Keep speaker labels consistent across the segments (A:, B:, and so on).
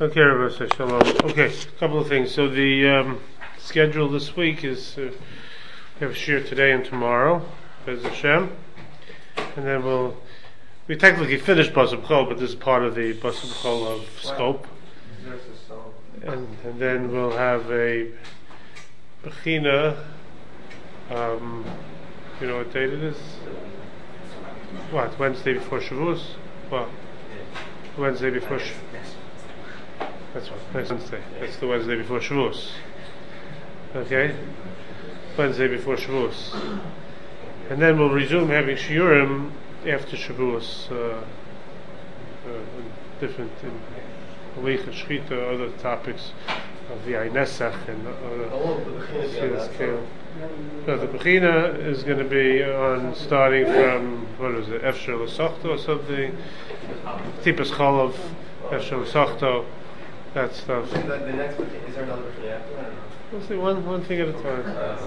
A: Okay, Rabbi Shalom. Okay, a couple of things. So the schedule this week is we have a shir today and tomorrow, Bez Hashem, and then we technically finished Basar B'chol, but this is part of the Basar B'chol of scope, and then we'll have a Bechina. You know what date it is? What, Wednesday before Shavuos? What? Wednesday before Shavuos. That's right, Wednesday. That's the Wednesday before Shavuos. Okay? Wednesday before Shavuos. And then we'll resume having Shiurim after Shavuos, different in Leich and Shchita, other topics of the Ein Nesach and other. No, the Bechina is going to be on starting from, what is it, Efshel L'Sochto or something? Tipas Cholov, Efshel L'Sochto, that stuff.
B: The next one, is there another Bechina after that or not?
A: We'll see, one thing at a time.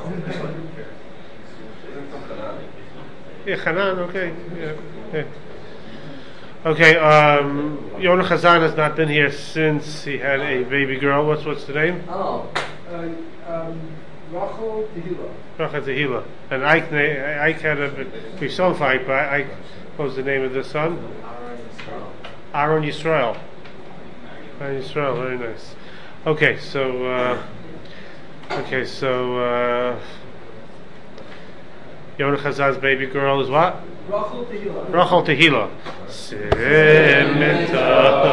A: Yeah, Hanan, okay. Yeah. Okay, Yonah Chazan has not been here since he had a baby girl. What's the name?
C: Rachel Tehila.
A: Rachel Tehila. And Ike had a personified by Ike. What was the name of the son? Aaron Yisrael. Aaron Yisrael, very nice. Okay, so Yonah Chazan's baby girl is what?
C: Rachel Tehila.
A: Rachel Tehila. Simita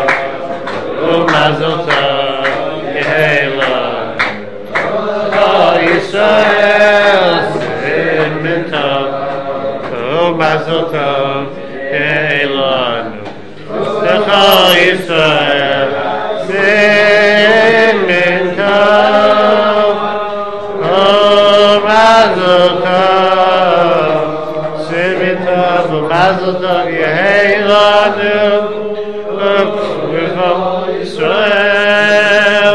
A: Umazota Tehila. Yisrael Simita Umazota Tehila. Yisrael Simita Umazota Mazel tov Yehelanu B'chol Yisrael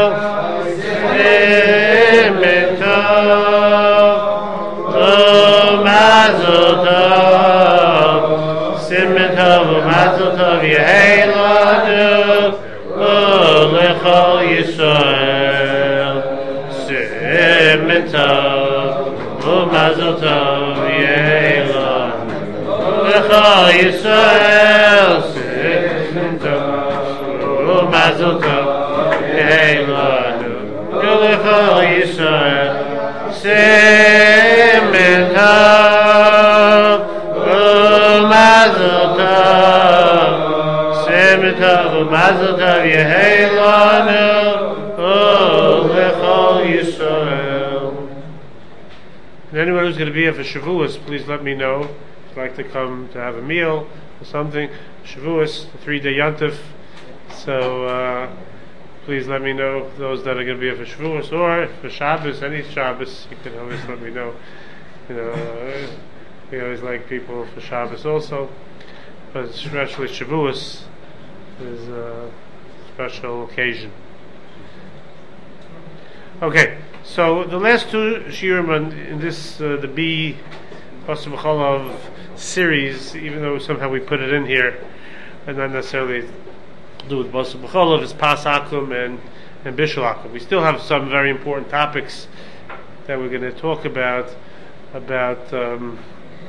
A: Simin tov Mazel tov Simin tov Mazel tov Yehelanu B'chol Yisrael Simin tov Mazel tov Yehelanu Yisrael Simin tov Mazel tov Yehelanu B'chol Yisrael Simin tov Mazel tov Simin tov Mazel tov Yehelanu B'chol Yisrael. And anyone who's going to be here for Shavuos, please let me know. Like to come to have a meal or something. Shavuos, the 3-day Yantif. So please let me know those that are going to be here for Shavuos or for Shabbos, any Shabbos. You can always let me know. You know, we always like people for Shabbos also, but especially Shavuos is a special occasion. Okay, so the last two shiurim in this the B Basar B'chol of series, even though somehow we put it in here, and not necessarily do with Basar B'chol, is Pas Akum and Bishul Akum. We still have some very important topics that we're going to talk about Tevilas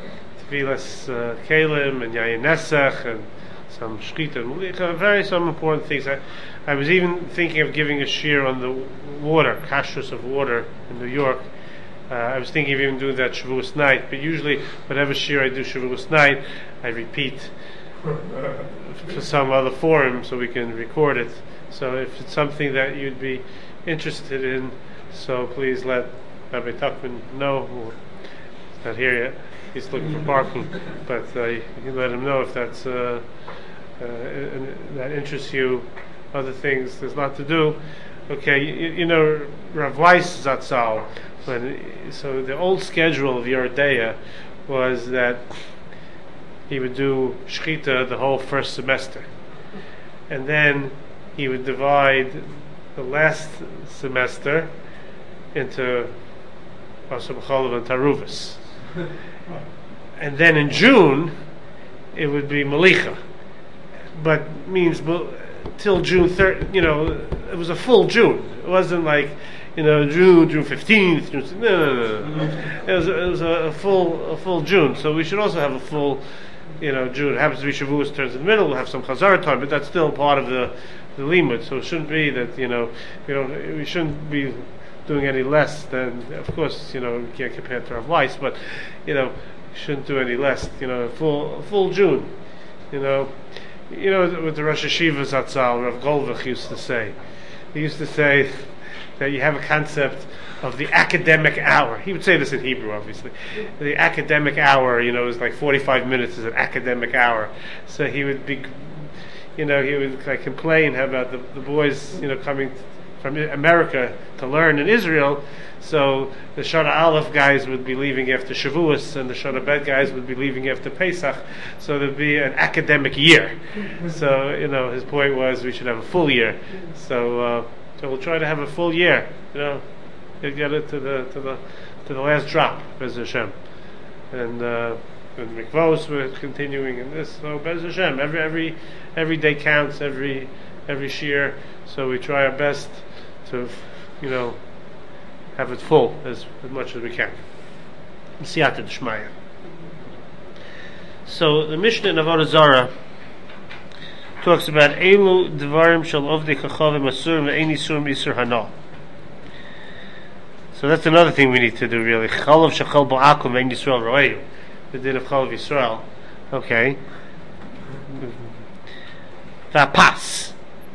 A: Kalim and Yayin Nesach and some Shchita and Mulicha, some important things. I was even thinking of giving a shir on the water, kashrus of water in New York. I was thinking of even doing that Shavuos night, but usually whatever shir I do Shavuos night, I repeat for some other forum so we can record it. So if it's something that you'd be interested in, so please let Rabbi Tuchman know. He's not here yet. He's looking for parking, but you can let him know if that's that interests you. Other things, there's a lot to do. Okay, you know Rav Weiss Zatzal. So the old schedule of Yeridea was that he would do Shchita the whole first semester, and then he would divide the last semester into Basar B'chol and Taruvas, and then in June it would be Malicha, but means till June 3rd. It was a full June. It wasn't like June 15th. No. It was a full June. So we should also have a full June. It happens to be Shavuos turns in the middle. We'll have some Chazar time, but that's still part of the limud. So it shouldn't be that we shouldn't be doing any less than. Of course, we can't compare to Rav Weiss, but shouldn't do any less. Full June. What the Rosh Hashiva Zatzal Rav Golvach used to say. He used to say that you have a concept of the academic hour. He would say this in Hebrew, obviously. The academic hour, is like 45 minutes is an academic hour. So he would be, he would complain about the boys, coming from America to learn in Israel. So the Shana Aleph guys would be leaving after Shavuos, and the Shana Bet guys would be leaving after Pesach. So there'd be an academic year. So his point was we should have a full year. So we'll try to have a full year. Get it to the last drop, Bez Hashem. And Mikvos we're continuing in this. So Bez Hashem, every day counts, every shear. So we try our best to have it full as much as we can. Siyata D'Shmaya. So the Mishnah in Avodah Zarah talks about Elu Dvarim Shal Ovdei Chachavim Asurim Ve'ein Yisurim Yisur Hana. So that's another thing we need to do, really. Chalav Shachal Ba'akum Ve'ein Yisrael Ro'eyu. The din of Chalav Yisrael. Okay. Pas.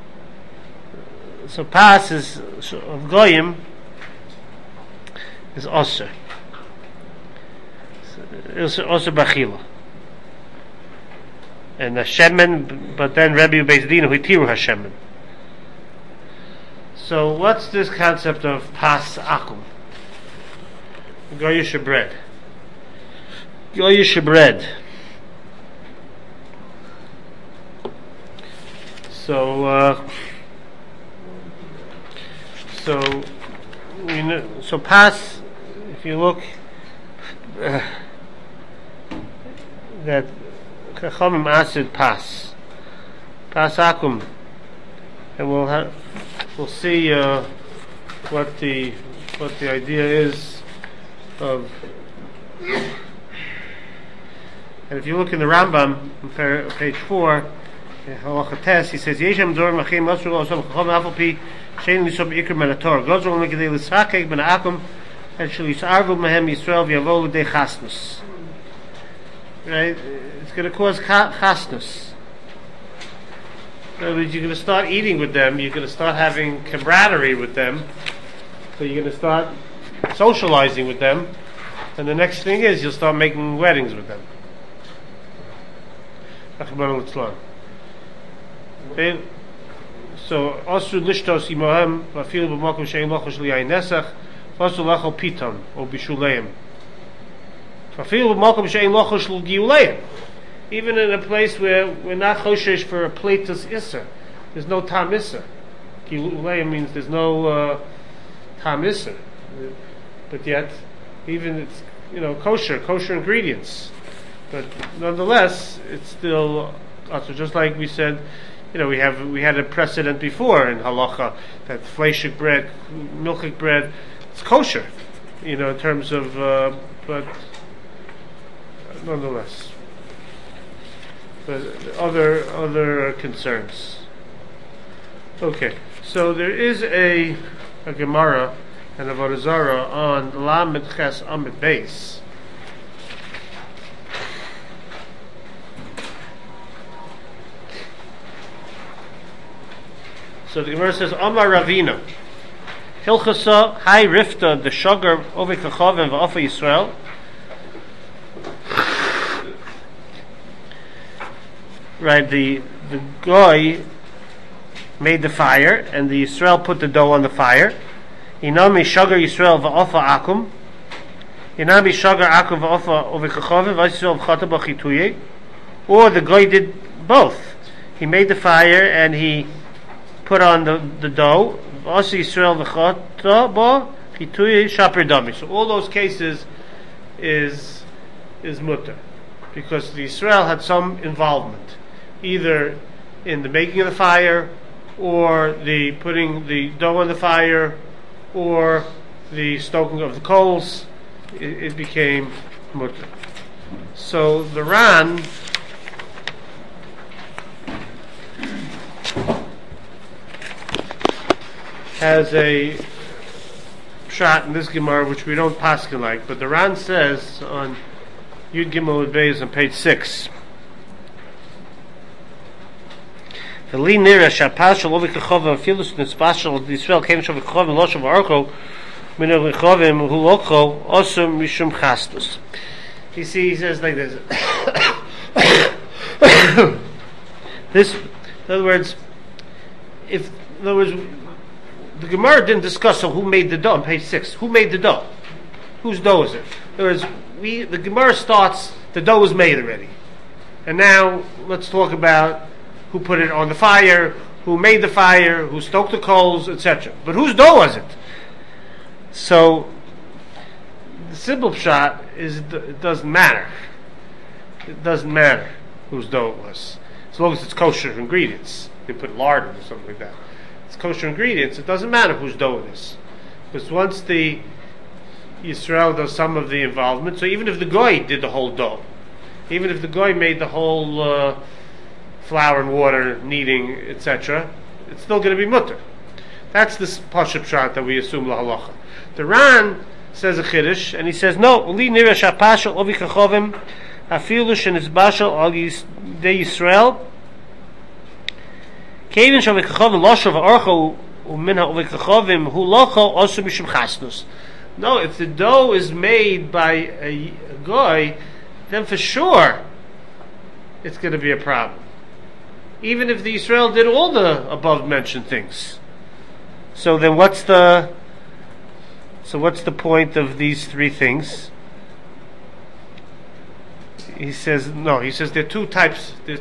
A: So pas is of Goyim is Osir. Osir Bachila. And Hashemen, but then Rebbe Beis Din Hitiru Hashemen. So what's this concept of pas akum? Goyish bread. Goyish bread. So pas. If you look, that Chachamim asid pas akum, and we'll see what the idea is of. And if you look in the Rambam, on page 4, Halacha Tes, he says, "Yeshem dor machim masru osam chachamim afalpi shein lisom ikr menator gozol lekadei lisrakek ben akum and shel yisarvu mehem Yisrael v'yavo l'dei chasnus." Right? It's going to cause chasnus. In other words, you're going to start eating with them, you're going to start having camaraderie with them, so you're going to start socializing with them, and the next thing is you'll start making weddings with them. So, Osru Lishtos Imohem, Lafil B'Makom Shein Lochosh Liyayin Nesach, Osru Lachol Piton, or Bishuleim. Lafil B'Makom Shein Lochosh L'Giuleim. Even in a place where we're not choshesh for a platus issa, there's no tam issa. Giuleim means there's no tam issa. But yet, even it's kosher ingredients. But nonetheless, it's still also just like we said. We had a precedent before in halacha that fleishik bread, milchik bread, it's kosher. In terms of, but nonetheless, but other concerns. Okay, so there is a Gemara and a Avodah Zarah on Lamed Ches Amid Beis. So the Gemara says, Amar Ravina, Hilchasa Hai Rifta the Shogar Ovei Kachavim V'Afa Yisrael. Right, the guy made the fire, and the Yisrael put the dough on the fire. Inami Shogar Yisrael V'Afa Akum. Inami Shogar Akum V'Afa Ovei Kachavim V'Yisrael V'Chata B'Chituye. Or the guy did both. He made the fire and he put on the dough. Also Yisrael v'chata bo chituye shaper dami. So all those cases is mutter, because the Yisrael had some involvement, either in the making of the fire or the putting the dough on the fire, or the stoking of the coals, it became mutter. So the Ran has a shot in this Gemara which we don't paskin like, but the Ran says on Yud Gimel Beis on page 6. The li nira shapas shel ovik kachovim afilus nitzpas shel Yisrael came shel kachovim lo shel v'archo min kachovim hu lokho osum mishum chastus. You see, he says like this. This, in other words, the Gemara didn't discuss who made the dough on page 6. Who made the dough? Whose dough is it? In other words, the Gemara starts, the dough was made already. And now, let's talk about who put it on the fire, who made the fire, who stoked the coals, etc. But whose dough was it? So, the simple pshat is it doesn't matter. It doesn't matter whose dough it was. As long as it's kosher ingredients. They put lard in or something like that. It's kosher ingredients, it doesn't matter whose dough it is. Because once the Yisrael does some of the involvement, so even if the goy did the whole dough, even if the goy made the whole flour and water, kneading, etc., it's still going to be mutter. That's the pashup shot that we assume lahalacha. The Ran says a chiddush, and he says no. Li nira shapashal ovi kachovim afilu shenitzbashal al de Yisrael. Kevin shav kachovim loshav archo uminha ovi kachovim hu locho osu mishum chasnus. No, if the dough is made by a goy, then for sure it's going to be a problem. Even if the Yisrael did all the above mentioned things. So then what's the point of these three things? He says there are two types, this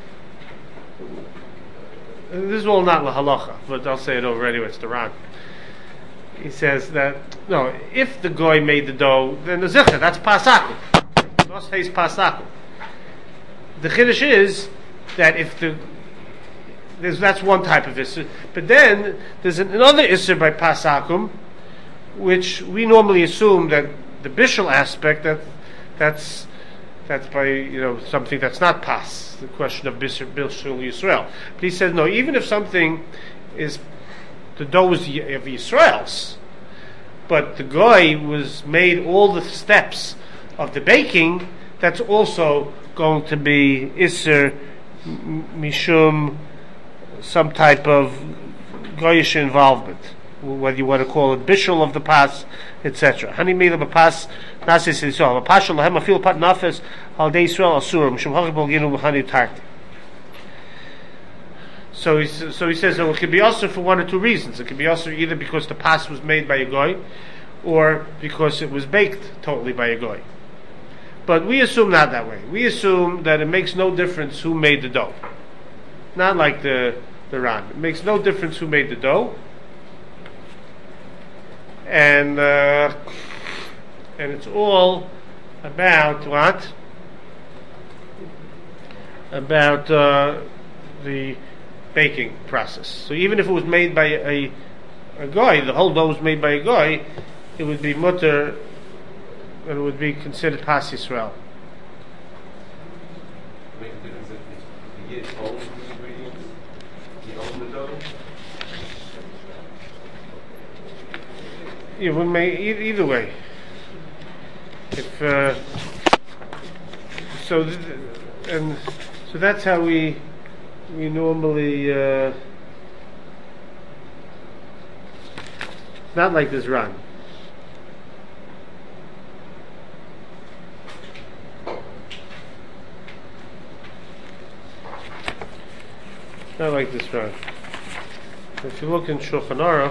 A: is all not lahalacha, but I'll say it over anyway, it's the Ran. He says that, no, if the goy made the dough, then the zichah, that's pasaku. Nos heis pasaku. The chiddush is that that's one type of isser, but then there's another isser by pasakum, which we normally assume that the bishul aspect that's by something that's not pas, the question of bishul Yisrael. But he says no, even if something is the dough was of Yisrael's, but the goy was made all the steps of the baking, that's also going to be isser mishum some type of goyish involvement, whether you want to call it bishul of the pas, etc. Hani made of a pas nasis Yisrael. A pashul lahem afil pat nafes al de Yisrael asurim mishum hachbol ginu b'chani tarti. So he says it could be also for one or two reasons. It could be also either because the pas was made by a goy, or because it was baked totally by a goy. But we assume not that way. We assume that it makes no difference who made the dough. Not like the Ran. It makes no difference who made the dough. And it's all about what? About the baking process. So even if it was made by a goy, the whole dough was made by a goy, it would be mutter, and it would be considered pas Yisrael.
D: Make a difference if the Yid owns the ingredients, he owns the dough?
A: Yeah, we may either way. If so that's how we normally not like this Ran. Not like this Ran. If you look in Shulchan Aruch,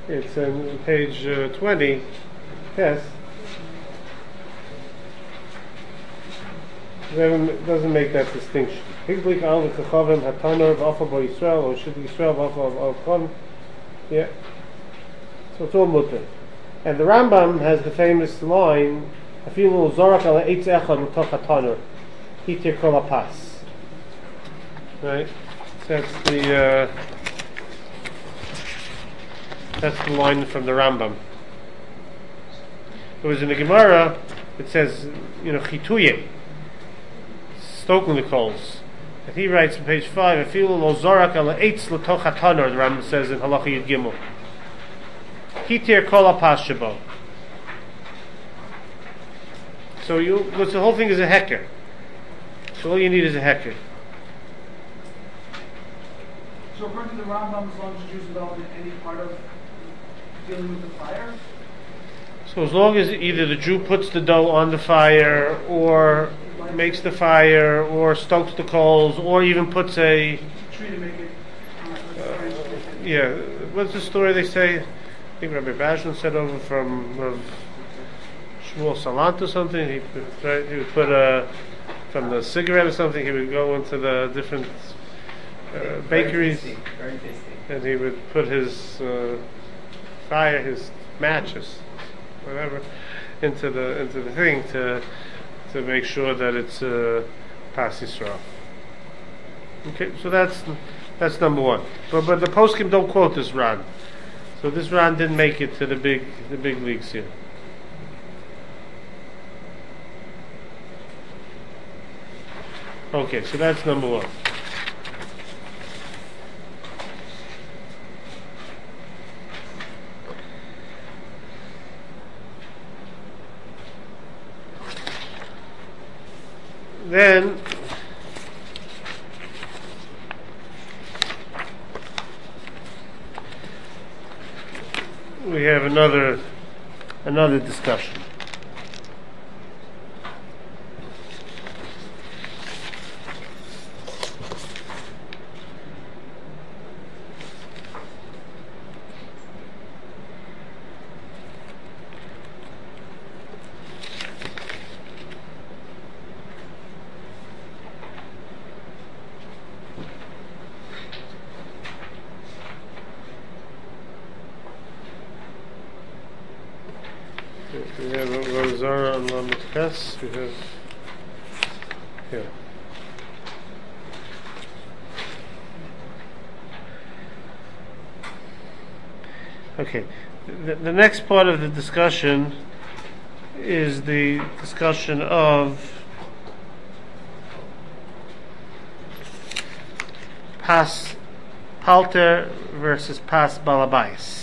A: It's on page 20. Yes. Doesn't make that distinction. Higlik al v'kachavim hatanor v'afa bo Yisrael or should Yisrael v'afa al. Yeah. So it's all mutter. And the Rambam has the famous line, "Afilu zorak ala eitz echad mitoch hatanor, hitir kol hapas." Right. So that's the line from the Rambam. It was in the Gemara. It says, chituye, stoking the coals. And he writes on page 5, "Afilu lo zorak ala eitz l'toch hatanor." The Rambam says in Halacha Yud Gimel. Hitir kol hapas shebo. So the whole thing is a heker. So all you need is a heker.
C: So according to the Rambam, as long as Jews involved in any part of dealing with the fire?
A: So as long as either the Jew puts the dough on the fire, or makes the fire, or stokes the coals, or even puts a...
C: Tree to make it...
A: yeah, what's the story they say? I think Rabbi Bajlan said over from Shmuel Salant or something. He would put from the cigarette or something, he would go into the different bakeries,
B: Very tasty.
A: and he would put his fire, his matches, whatever, into the thing to make sure that it's Pas Yisrael. Okay, so that's number one. But the poskim don't quote this Ran. So this Ran didn't make it to the big leagues here. Okay, so that's number one. Then we have another discussion. We have Rozara and Lamed Ches. We have here. Okay. The next part of the discussion is the discussion of Pas Palter versus Pas Balabais.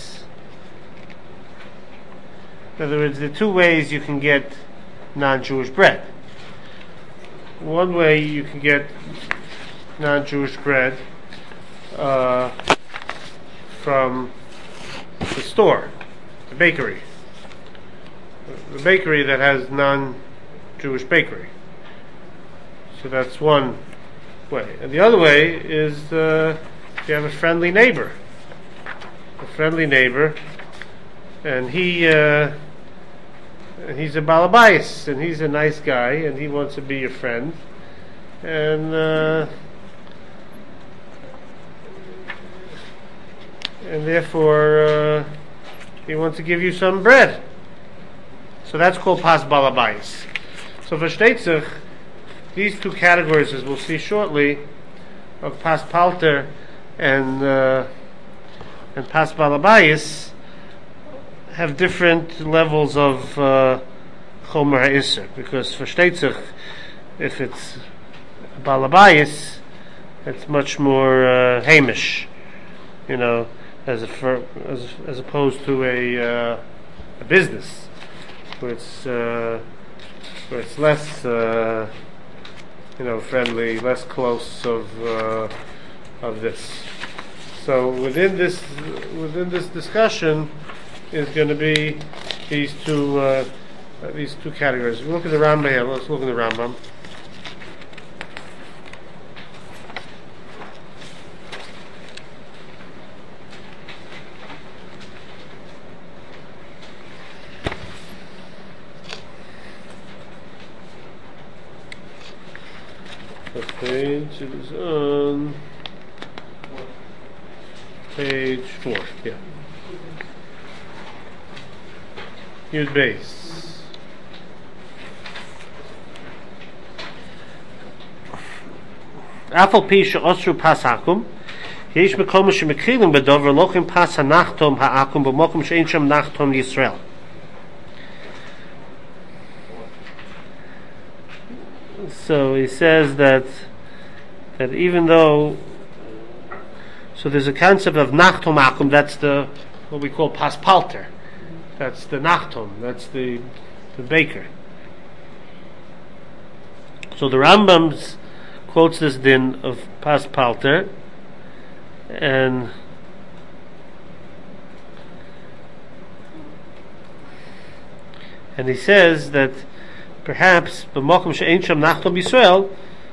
A: In other words, there are two ways you can get non-Jewish bread. One way you can get non-Jewish bread from the store, the bakery. The bakery that has non-Jewish bakery. So that's one way. And the other way is you have a friendly neighbor. And he's a balabais, and he's a nice guy, and he wants to be your friend, and therefore he wants to give you some bread. So that's called pas balabais. So versteht sich, these two categories, as we'll see shortly, of pas palter and pas balabais, have different levels of chomer ha'isser, because versteht sich, if it's balabayis, it's much more hamish, as opposed to a business where it's less friendly, less close of this. So within this discussion is going to be these two categories. We look at the Rambam here. Let's look at the Rambam. What page? It is on page 4. Yeah. Here's base. Afal pi she'osru pas hakum, yesh mekom shemekhilim bedover lochim pas hanachtom ha'akum b'mokom she'ein shem nachtom Yisrael. So he says that even though, so there's a concept of nachtom akum, that's the what we call paspalter. That's the nachtom, that's the baker. So the Rambam quotes this din of paspalter, and he says that perhaps b'mokum she'ein sham nachtom Yisrael,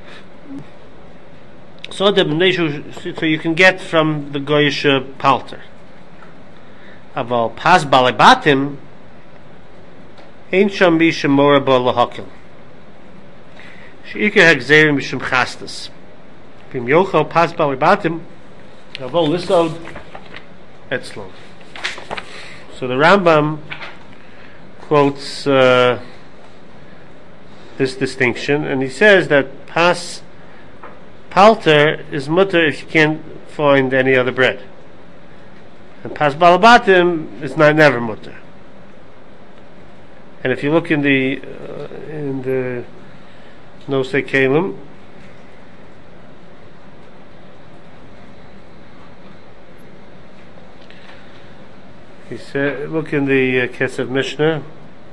A: so you can get from the goyish palter. Aval pas balibatim ein sham bi shemora bo lahakil. Sheikah hagzerim b'shem chastas. Bim yochel pas balibatim aval lisod etzlon. So the Rambam quotes this distinction, and he says that pas palter is mutter if you can't find any other bread, and pas balabatim is never mutter. And if you look in the Nosei Kalim, he said, look in the Kesef Mishnah.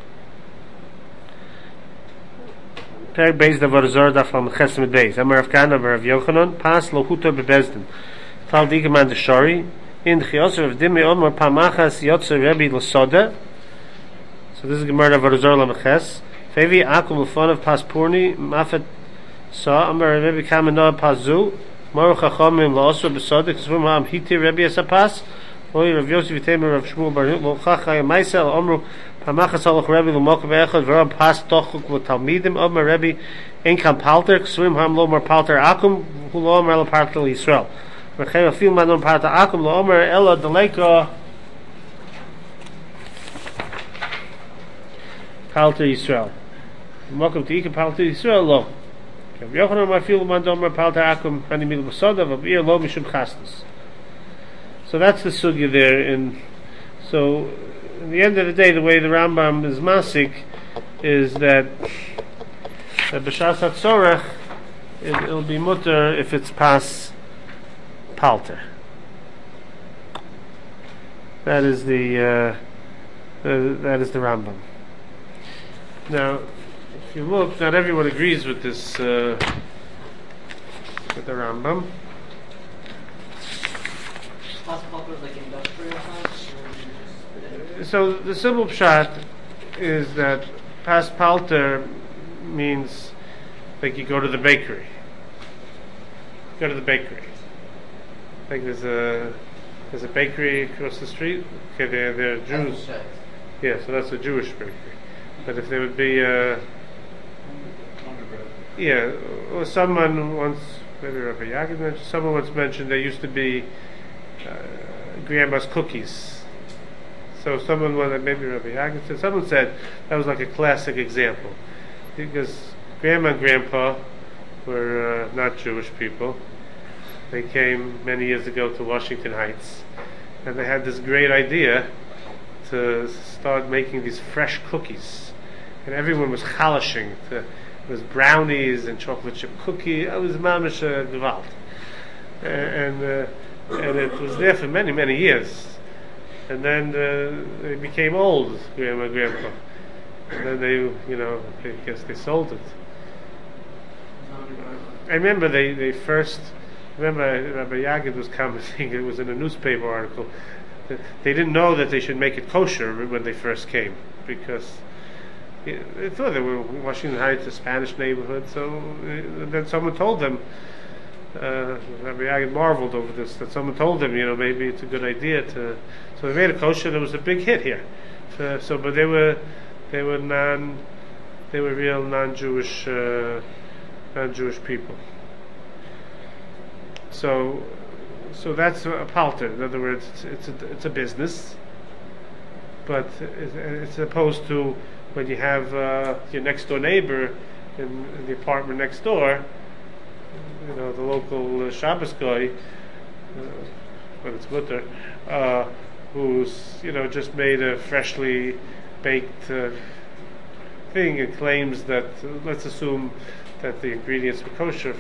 A: Perek Beis Davar Zor Daf Lam Chesed Beis. Amar Rav Kana Amar Rav Yochanan Pas Lo Huto Bebezdin. Tal Digaman Deshari in Chiyosef of Dimi Omar Pamachas Yotzer Rebbe L'Soda. So this is Gemara Davar Zor Lam Ches. Fevi Akum L'Fon of Pas Purni Mafet Sa Amar Rebbe Kamenoa Pas Zu Maru Chachamim L'Osro B'Soda Kisvum Ha'am Hiti Rebbe Esapas Oy Rav Yosef V'Temer Rav Shmuel Bar L'Chachai Maisel Omru Pamachas Alach Rebbe L'Mokav Echad V'Ram Pas Tochuk V'Talmidim Omar Rebbe Enkam Palter Ksvim Ham Lomar Palter Akum Hu Lomar Ela Palter Yisrael V'Chem Afil Manon Palter Akum Lomar Ela Deleka Palter Yisrael Mokav T'Ikam Palter Yisrael Lo Rav Yochanan Afil Manon Palter Akum Hani Mil B'Soda V'B'ir Lo Mishum Chasnas. So that's the sugya there. And so, at the end of the day, the way the Rambam is masik is that b'shas hatzorech it'll be mutter if it's pas palter. That is the Rambam. Now, if you look, not everyone agrees with this with the Rambam.
B: Like industrial science?
A: So the simple pshat is that pas palter means like you go to the bakery. Go to the bakery. Like there's a bakery across the street. Okay, they're Jews. Yeah, so that's a Jewish bakery. But if there would be or someone once, maybe Rabbi Yagid mentioned, someone once mentioned there used to be grandma's cookies. So someone, maybe Rabbi Yagid said, someone said that was like a classic example, because grandma and grandpa were not Jewish people. They came many years ago to Washington Heights, and they had this great idea to start making these fresh cookies, and everyone was chalashing. It was brownies and chocolate chip cookie. It was mamish gewalt, and it was there for many, many years. And then they became old, grandma and grandpa. And then I guess they sold it. I remember they first, Rabbi Yagid was commenting, it was in a newspaper article, that they didn't know that they should make it kosher when they first came, because they thought they were Washington Heights, a Spanish neighborhood, so then someone told them, Rabbi Yagid marveled over this, that someone told them, maybe it's a good idea to. So they made a kosher. There was a big hit here. But they were real non-Jewish people. So that's a palter. In other words, it's a business, but it's opposed to when you have your next door neighbor in the apartment next door, the local Shabbos guy, when it's mutter, who's just made a freshly baked thing and claims that let's assume that the ingredients were kosher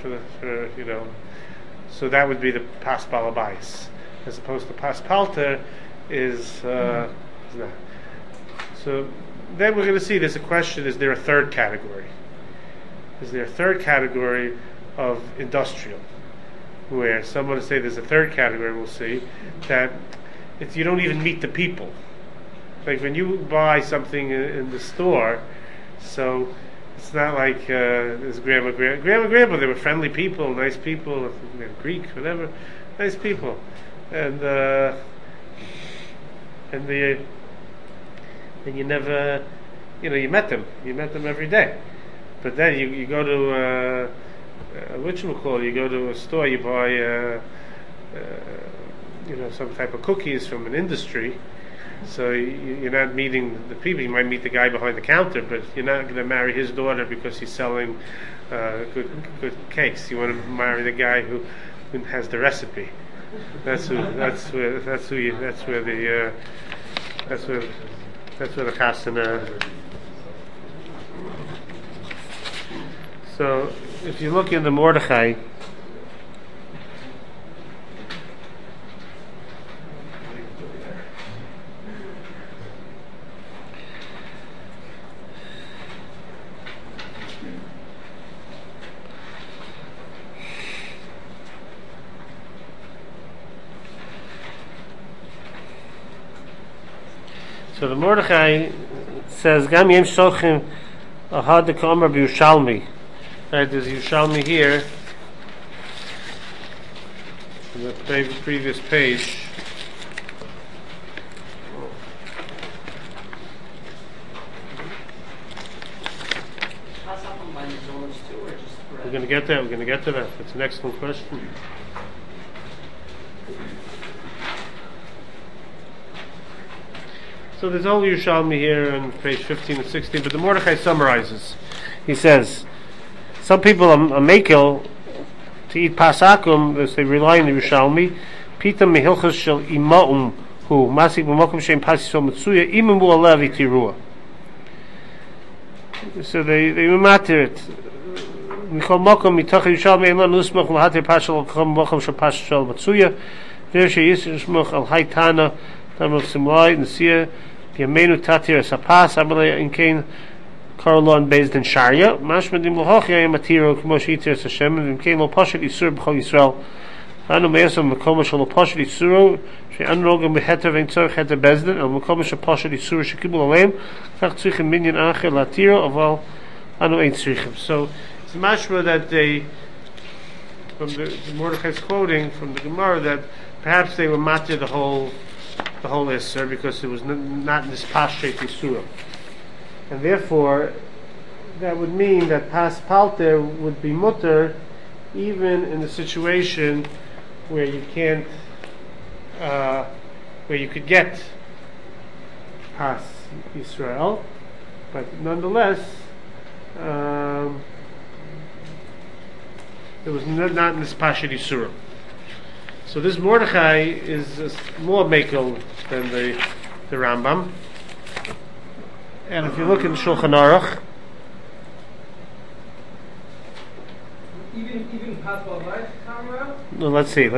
A: so that would be the pas balabais, as opposed to pas palter is not. So then we're going to see there's a question: is there a third category? Is there a third category of industrial, where someone will say there's a third category? We'll see that you don't even meet the people. Like when you buy something in the store, so it's not like there's grandma, they were friendly people, nice people, Greek, whatever, nice people, and you never, you met them every day, but then you go to you go to a store, you buy some type of cookies from an industry. So you're not meeting the people. You might meet the guy behind the counter, but you're not going to marry his daughter because he's selling good cakes. You want to marry the guy who has the recipe. That's where the chasana. So if you look in the Mordechai. So the Mordechai says, "Gam yem shochem ahad the kamer b'Yushalmi." Right, there's Yushalmi here on the previous page.
B: How's that one by the doors too, or just bread?
A: We're going to get to that. That's an excellent question. So there's only Yerushalmi here on page 15 and 16, but the Mordechai summarizes. He says, some people are makel to eat pasakum, as they rely on the Yerushalmi, pitam mehilchas shel imaum, who masik b'mokum sheim pasisol mitzuya, imam bu alev itirua. So they matter it. Michol mokum mitach Yerushalmi ein lan usmach l'hater pashal mokum shel pasisol mitzuya, ver sheyismach al haytana, tamil simlai, nesiya, Yamenu tatir sapas abale in kain karolon based in sharia mashmedim lohochya matiro kmoshiter Hashem in kain lo pashat isur b'chol Yisrael anu meyasom mekom shel lo pashat isur she anrogem beheter vein tzorch heter bezdin el mekom shel pashat isur shekibul aleim kach tzrichim minyan acher latiro aval anu ein tzrichim. So it's mashma that they, from the Mordechai's quoting from the Gemara, that perhaps they were matir the whole Isser because it was not in this Pashet Yisura. And therefore, that would mean that Pas Palter would be mutter even in the situation where you can't, where you could get Pas Yisrael, but nonetheless, it was not in this Pashet Yisura. So this Mordechai is more makel than the Rambam. And if you look in Shulchan Aruch,
C: Even Pas Balabais come around?
A: no, let's see.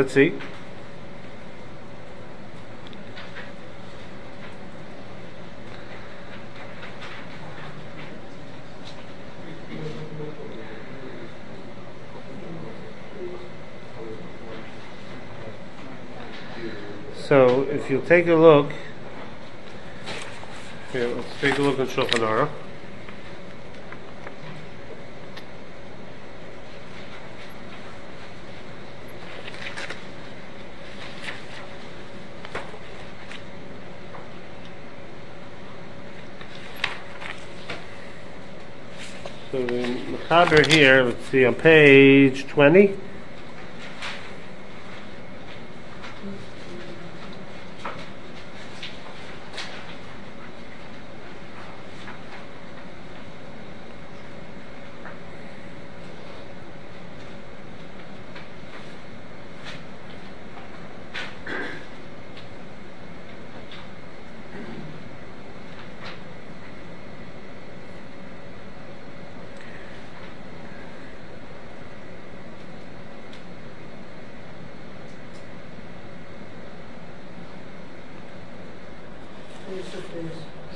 A: So if you take a look, here, let's take a look at Shulchan Aruch. So the Mechaber here, let's see, on page 20.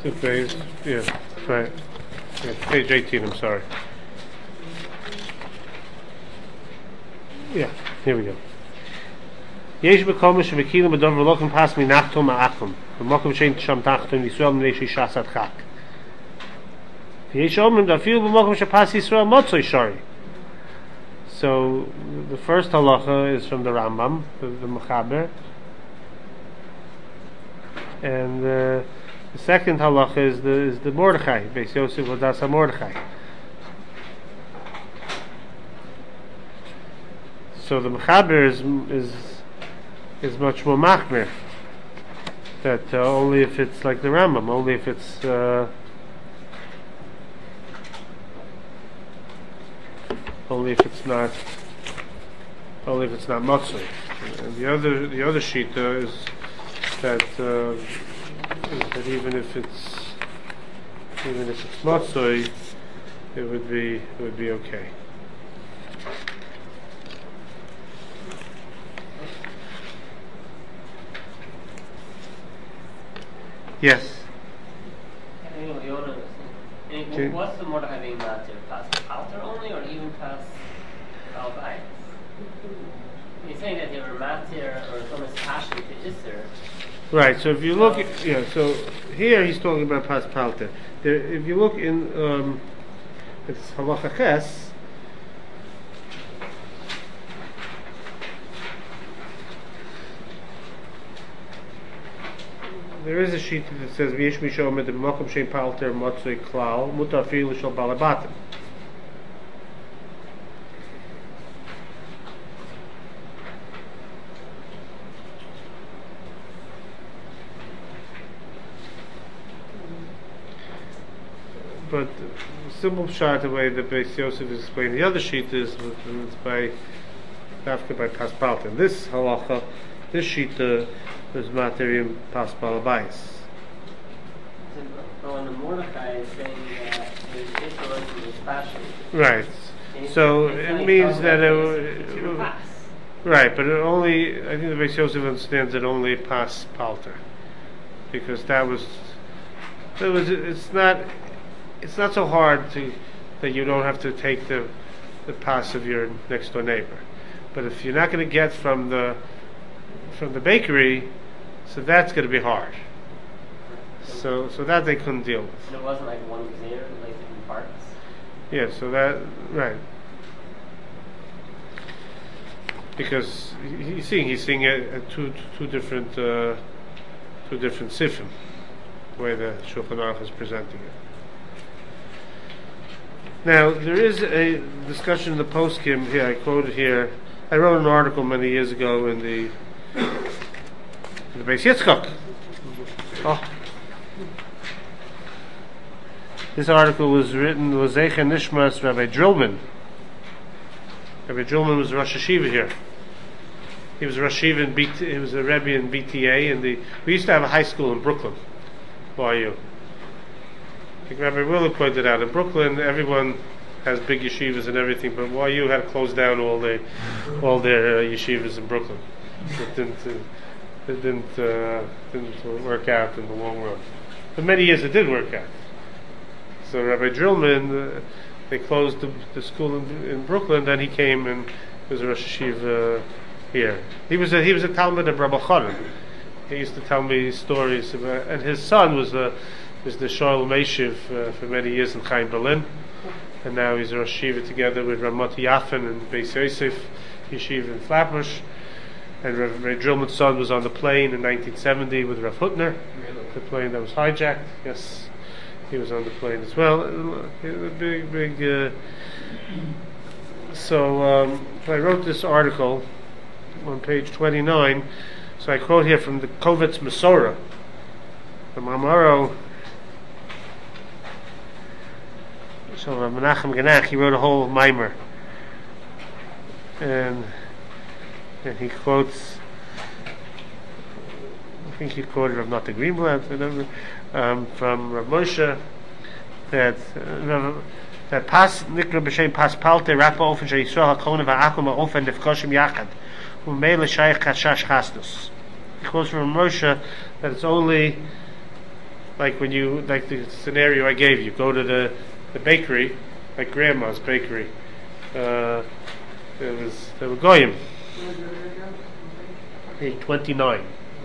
A: Good page. Yeah, right. Yeah, page 18, I'm sorry. Yeah, here we go. יש מקום שמקילים בדבר ולוקם פס מנחתום מאחום במקום שאין שם תחתום ישראל מנשי שסת חק ויש אומרים אפילו במקום שפס ישראל מוצוי שרי. So the first halacha is from the Rambam, the Mechaber, and the second halacha is the Mordechai, Beis Yosef Vodasa Mordechai. So the Mechaber is much more machmir, that only if it's like the Rambam, only if it's not matzah. And the other shita is that even if it's matzah, it would be okay. Yes.
B: What's the Mordechai being allowed to pass Alter only, or even pass Albayis? He's saying that they were matir or someone's passion to Isser.
A: Right. So if you look, so here he's talking about pas palter. If you look in it's halacha ches. There is a sheet that says v'yesh mishom et b'makom shein palter motzei klal mutar filu shel balabatim. But the simple shot, the way the Beis Yosef is explained, the other sheet is it's by Dafka by pas palter. This halacha, this sheet is materium pas balabayis.
B: But when the Mordechai is saying that there's Isser in his passion,
A: Right. So it means that
B: it pass.
A: right, but it only, I think the Beis Yosef understands it only pas palter, because it's not so hard that you don't have to take the pas of your next door neighbor. But if you're not going to get from the bakery, so that's going to be hard. So that they couldn't deal with.
B: And it wasn't like one was there, like different parts.
A: Yeah, so that right. Because he's seeing it two different sifim, the way the Shulchan Aruch is presenting it. Now there is a discussion in the poskim here. I quoted here. I wrote an article many years ago in the Beis Yitzchak. Oh. This article was written Zeicha Nishmas Rabbi Drillman. Rabbi Drillman was Rosh Hashiva here. He was Rosh Hashiva in he was a Rebbe in BTA, and we used to have a high school in Brooklyn. YU. I think Rabbi Willer pointed out in Brooklyn everyone has big yeshivas and everything, but YU had closed down all their yeshivas in Brooklyn. It didn't work out in the long run. For many years it did work out. So Rabbi Drillman, they closed the school in Brooklyn. Then he came and was a Rosh Hashiva here. He was a Talmud of Rabbi Chanan. He used to tell me stories about, and his son was the Shoel Meishiv for many years in Chaim Berlin, and now he's a Rosh Hashiva together with Ramot Yafen and Beis Yosef Yeshiva in Flatbush. And Rabbi Drillman's son was on the plane in 1970 with Rav Hutner, the plane that was hijacked. Yes, he was on the plane as well. A big. So I wrote this article on page 29. So I quote here from the Kovetz Masorah, the Mamaro. So Menachem Ganach, he wrote a whole mimer, and he quotes, I think he quoted Rav Nata Greenblatt, from Rav Moshe, that pas nikra b'shem pas palte rapa ofen she Yisrael hakona va'akum ofen nefkoshim yachad u'meila shayich kashash chasnus. He quotes from Rav Moshe that it's only like when you, like the scenario I gave you, go to the bakery, like grandma's bakery. There were goyim. 29.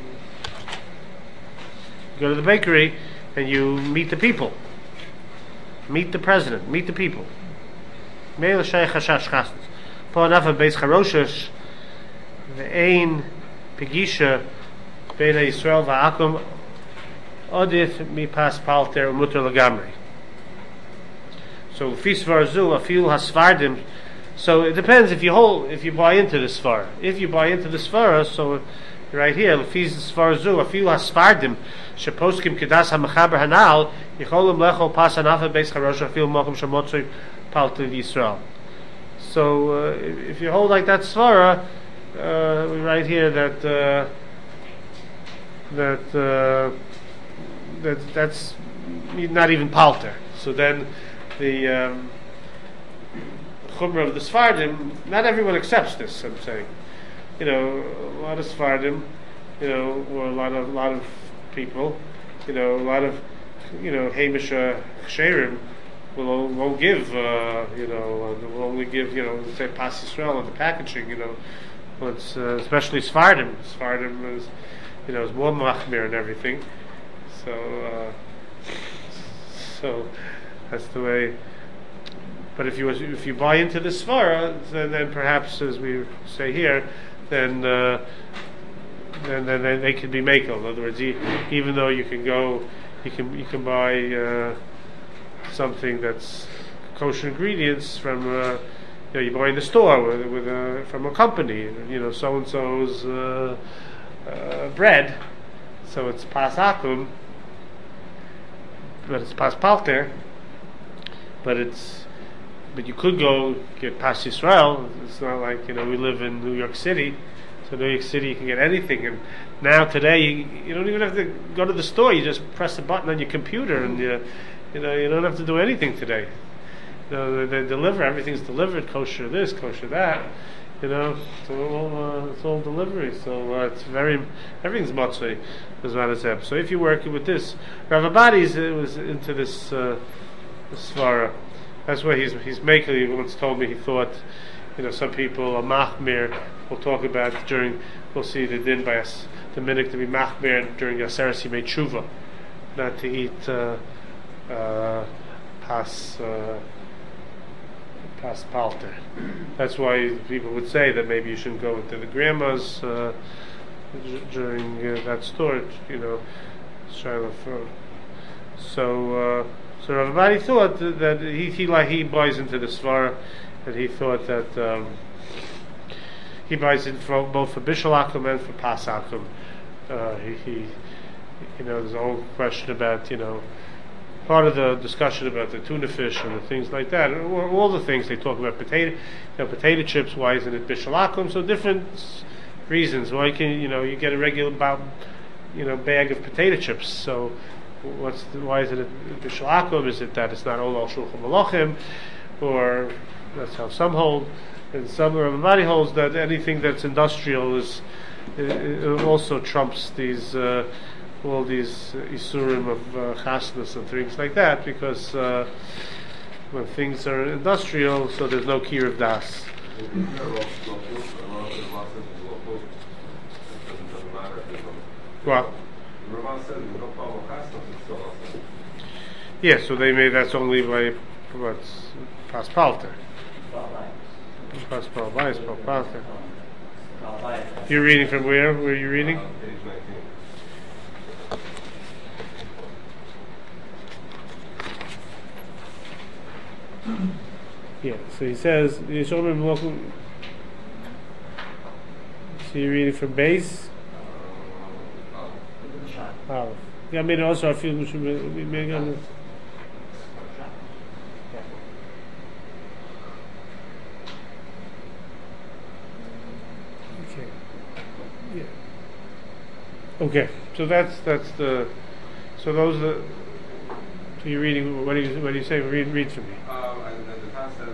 A: You go to the bakery and you meet the people. Meet the president. Meet the people. Meila Sheikh Hashash Chasnas. Po anafa beis charoshesh ve'ein pegisha bein Yisrael va'akum odith mi pas palter umuter lagamri. So fisvar zu afil hasvardim. So it depends if you buy into the svara. If you buy into the svara, so right here, lefis svara zu afil hasvardim sheposkim kedas hamachaber hanal yicholim lechol pas anafa beis charosh afil mokum shemotzoy palter Yisrael. So if you hold like that svara, we write here that's not even palter. So then the chumrah of the Sfardim, not everyone accepts this. I'm saying, a lot of Sfardim, or a lot of people, a lot of Hamish Ksherim won't give, will only give, say Pas Yisrael on the packaging, it's especially Sfardim. Sfardim is, is more machmir and everything. So that's the way. But if you buy into the svara, then perhaps, as we say here, then they can be makel. In other words, even though you can go, you can buy something that's kosher ingredients from you buy in the store with from a company, so and so's bread, so it's pas akum, but it's pas palter, but you could go get Pas Yisrael. It's not like, we live in New York City. So New York City you can get anything. And now today you don't even have to go to the store. You just press a button on your computer and you don't have to do anything today. They deliver, everything's delivered, kosher this, kosher that. It's all delivery. So everything's motzei as well as that. So if you're working with this, Rav Abadi was into this svara. That's why he's making. He once told me he thought, some people are machmir. We'll talk about we'll see the din by us, the minhag to be machmir during Yaseres Yimei Tshuva, not to eat pas palter. That's why people would say that maybe you shouldn't go into the grandma's during that storage, Shiloh. So Rav Abadi thought that he buys into the svara, and he thought that he buys it both for Bishul Akum and for Pas Akum. There's a whole question about, part of the discussion about the tuna fish and the things like that, all the things they talk about, potato chips, why isn't it Bishul Akum? So different reasons. Why can, you get a regular bag of potato chips, so why is it Bishul Akum? Is it that it's not Olal Shulchan Malachim, or that's how some hold, and some Rav Abadi holds that anything that's industrial it also trumps these all these isurim of chasnas and things like that, because when things are industrial, so there's no kir of das. What? Yeah, so they made that's only by pas palter. Pas palter. You're reading from where? Where are you reading?
D: Page 19.
A: Yeah, so he says, so you're reading from base? Oh. Yeah, I mean, also I feel we should be making on this. Okay. Yeah. Okay. So that's the. So those are. So you're reading. What do you say? Read for me.
D: The past says.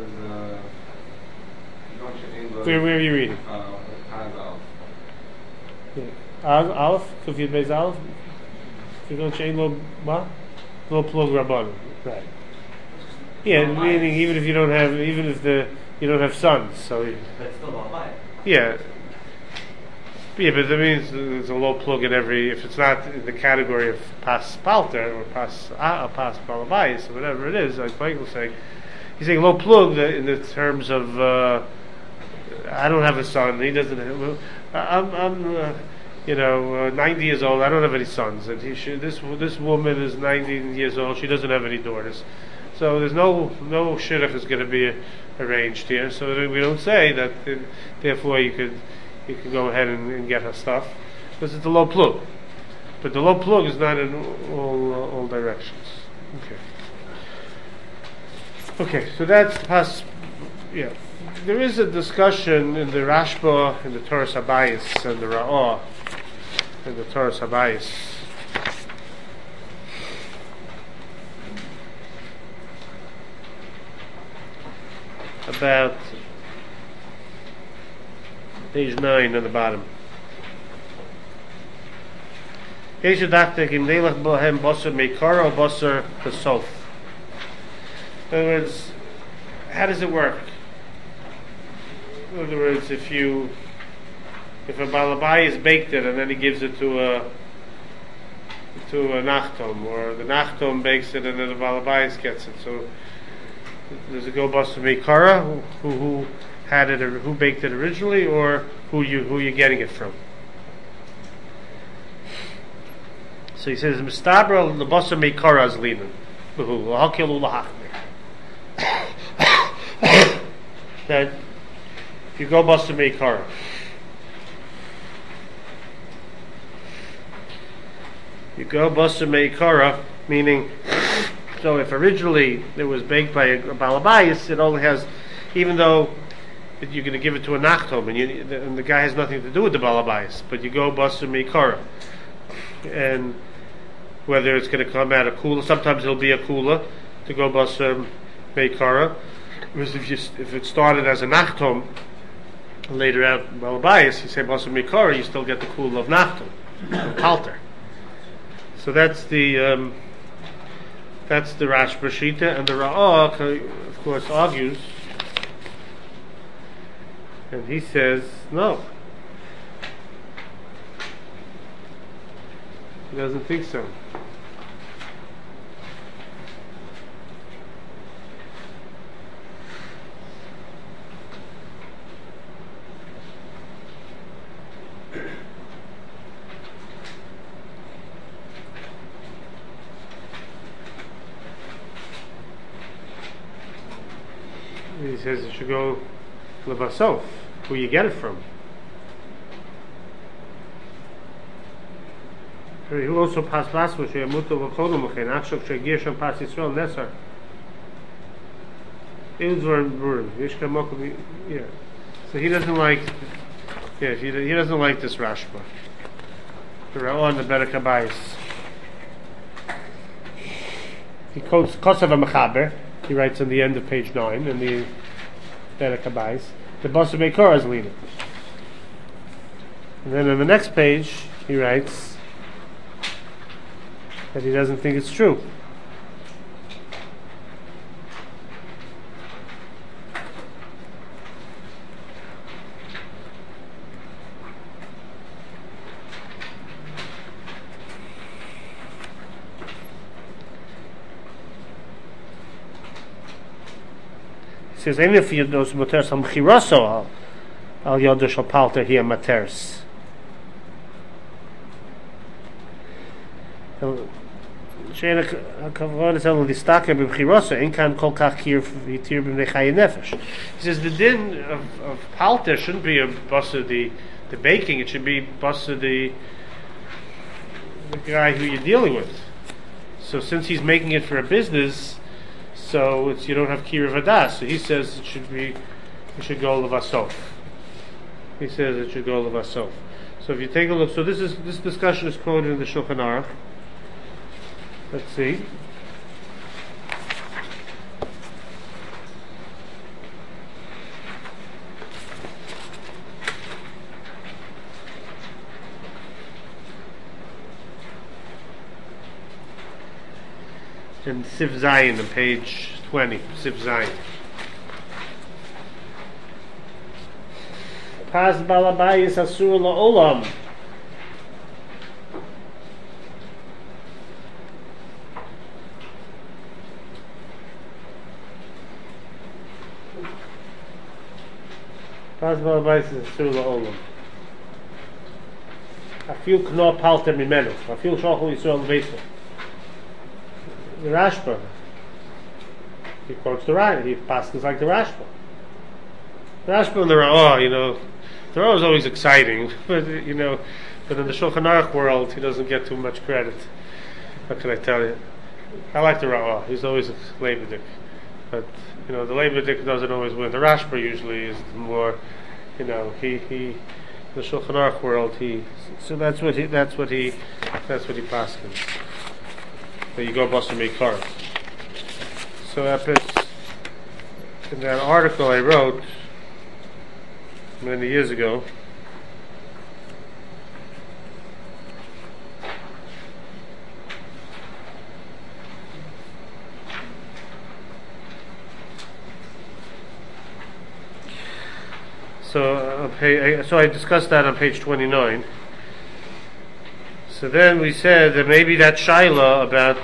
A: Where are you reading?
D: Aleph.
A: Yeah. Aleph. Kufiyat Beis Aleph. You're going to change what? Lo plug rabbanon. Right. Yeah, meaning even if you don't have, you don't have sons, so
D: That's still not mine.
A: yeah. Yeah, but that means there's a low plug in every. If it's not in the category of pas palter or pas balabais or whatever it is, like Michael's saying, he's saying low plug in the terms of I don't have a son. He doesn't. I'm 90 years old. I don't have any sons, and this woman is 90 years old. She doesn't have any daughters, so there's no shidduch is going to be arranged here. So we don't say that. Therefore, you can go ahead and get her stuff because it's a low plug. But the low plug is not in all directions. Okay, so that's pas. Yeah, there is a discussion in the Rashba, in the Torah Sabayis, and the Ra'ah, in the Torah Sabayis. About page 9 on the bottom. In other words, how does it work? In other words, if a balabai is baked it and then he gives it to a nachtom, or the nachtom bakes it and then the balabai gets it. So does it go basar meikara, who had it, or who baked it originally, or who you're getting it from? So he says, "Mistabra lebasar meikara azlina, lahakilu lahachmir." That if you go basar meikara, meaning, so if originally it was baked by a balabayis, it only has, even though you're going to give it to a nachtom, and the guy has nothing to do with the balabayis, but you go basar meikara, and whether it's going to come out of kula, sometimes it'll be a kula to go basar meikara. Whereas if it started as a nachtom, later out balabayis, you say basar meikara, you still get the kula of nachtom, of palter. So that's the Rashba Shita, and the Ra'ah, of course, argues, and he says no. He doesn't think so. He says it should go levasof, who you get it from. Who also passed last week? Sheyamutu v'chodom u'chein achshav she'gir sham pas Yisrael nesar. Ilzor burim yishka mokum. Yeah. So he doesn't like. Yeah, he doesn't like this Rashba. The Ra'ah and the Berek Habayis. He quotes Kosav HaMechaber. He writes on the end of page 9 in the Berek Habayis, the basar meikara is leaning. And then on the next page he writes that he doesn't think it's true. He says, even if you those maters al mechiraso al yodesh al palter here maters. Shein hakavron is only distaker b'mechiraso in kan kol kach kir v'yitir b'nei chayin nefesh. He says the din of palter shouldn't be a basar the baking; it should be basar the guy who you're dealing with. So since he's making it for a business, so you don't have kir vadas. So he says it should go levasof. He says it should go levasof. So if you take a look, so this discussion is quoted in the Shulchan Aruch. Let's see. in Siv Zayin on page 20, Siv Zayin. Pas balabayis asur la'olam. Pas balabayis asur la'olam. Afil kno palter mimenu. Afil shochel Yisrael v'eisel. The Rashba. He quotes the Rashba. He passes like the Rashba. The Rashba and the Ra'ah, the Ra'ah is always exciting, but but in the Shulchan Aruch world, he doesn't get too much credit. What can I tell you? I like the Ra'ah. He's always a Leibedik, but the Leibedik doesn't always win. The Rashba usually is more, he the Shulchan Aruch world. That's what he passes. So you go bust me car. So in that article I wrote many years ago, so I discussed that on page 29. So then we said that maybe that shaila about,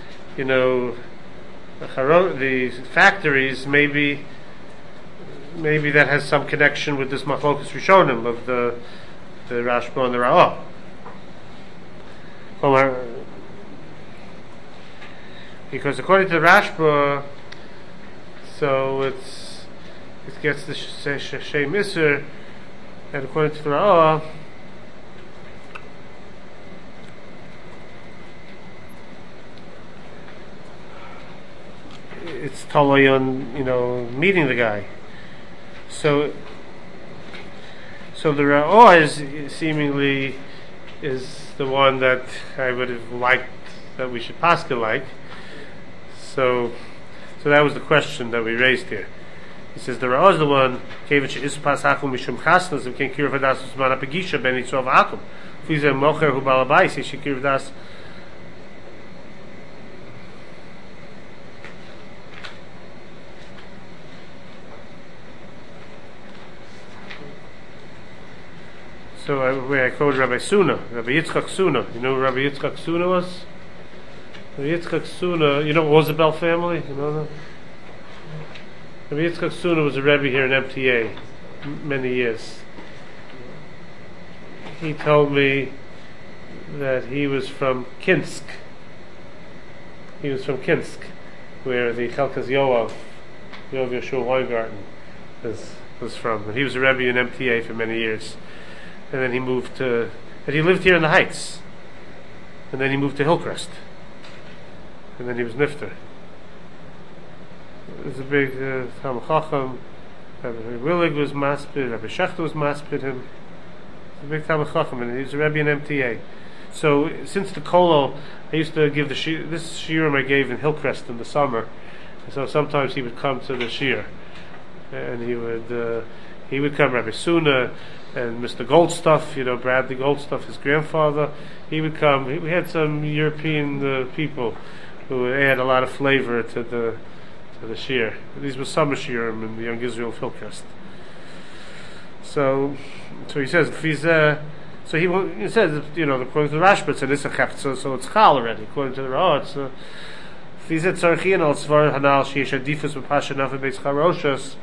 A: the factories, maybe that has some connection with this machlokas rishonim of the Rashba and the Ra'ah. Because according to the Rashba, so it gets the Shem Isser, and according to the Ra'ah, it's totally on meeting the guy. So the Ra'ah is seemingly is the one that I would have liked that we should paskin like. So that was the question that we raised here. He says the Ra'ah is the one Kevin she'ispas hakum mishum chasnas and can cure v'das usman apagisha ben yitzov hakum. Fizeh mocher hu balabais he should cure v'das. So I quoted Rabbi Suna, Rabbi Yitzchak Suna. You know who Rabbi Yitzchak Suna was? Rabbi Yitzchak Suna, what was the Bell family? You know that? Rabbi Yitzchak Suna was a Rebbe here in MTA many years. He told me that he was from Kinsk. He was from Kinsk, where the Chelkas Yoav Yeshua Weingarten was from. And he was a Rebbe in MTA for many years. And then he moved and he lived here in the Heights. And then he moved to Hillcrest. And then he was Nifter. It was a big Talmud Chacham. Rabbi Willig was maspid. Rabbi Shechter was maspid him. It was a big Talmud Chacham, and he was a Rebbe in MTA. So since the Kolo, I used to give this shiurim I gave in Hillcrest in the summer. And so sometimes he would come to the shiur, and he would come. Rabbi Suna and Mr. Goldstuff, Bradley Goldstuff, his grandfather, he would come. We had some European people who had a lot of flavor to the shiur. These were summer shiurim in the Young Israel of Hillcrest. So he says, he says, according to the Rashba, it's an Issachef, so it's Chal already. According to the Ra'ah, it's he said, Tzarchian al Tzvar Hanal, Sheish Adifus B'Pasha Nafa Beis Charoshas.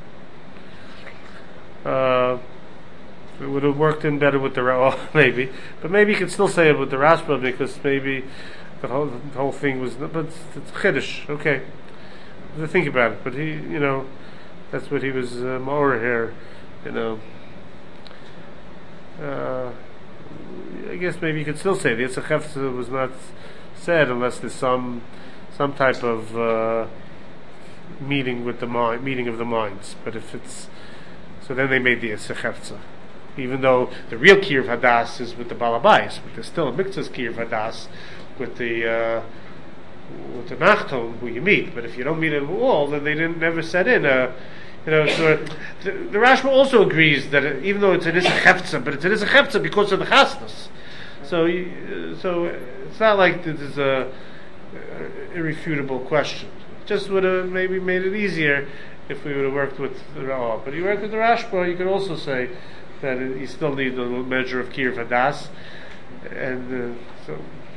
A: It would have worked in better with the Ra'ah, maybe. But maybe you could still say it with the Rashba, because maybe the whole thing was, but it's Chiddush, okay. To think about it, but he, that's what he was Ma'or here, I guess maybe you could still say the Yitzchak Hefzer was not said unless there's some type of meeting of the minds. But if it's so, then they made the Yitzchak Hefzer, even though the real Kir of Hadas is with the Balabais, but there's still a Miktzah's Kir of Hadas with the Nachton who you meet. But if you don't meet them all, then they never set in. So the Rashba also agrees that even though it's an Issa Hefza, but it's an Issa Hefza because of the Chasnas. So it's not like there's irrefutable question. Just would have maybe made it easier if we would have worked with the Ra'ah. But you work with the Rashba, you could also say that you still need a little measure of Kir Vadas, and so.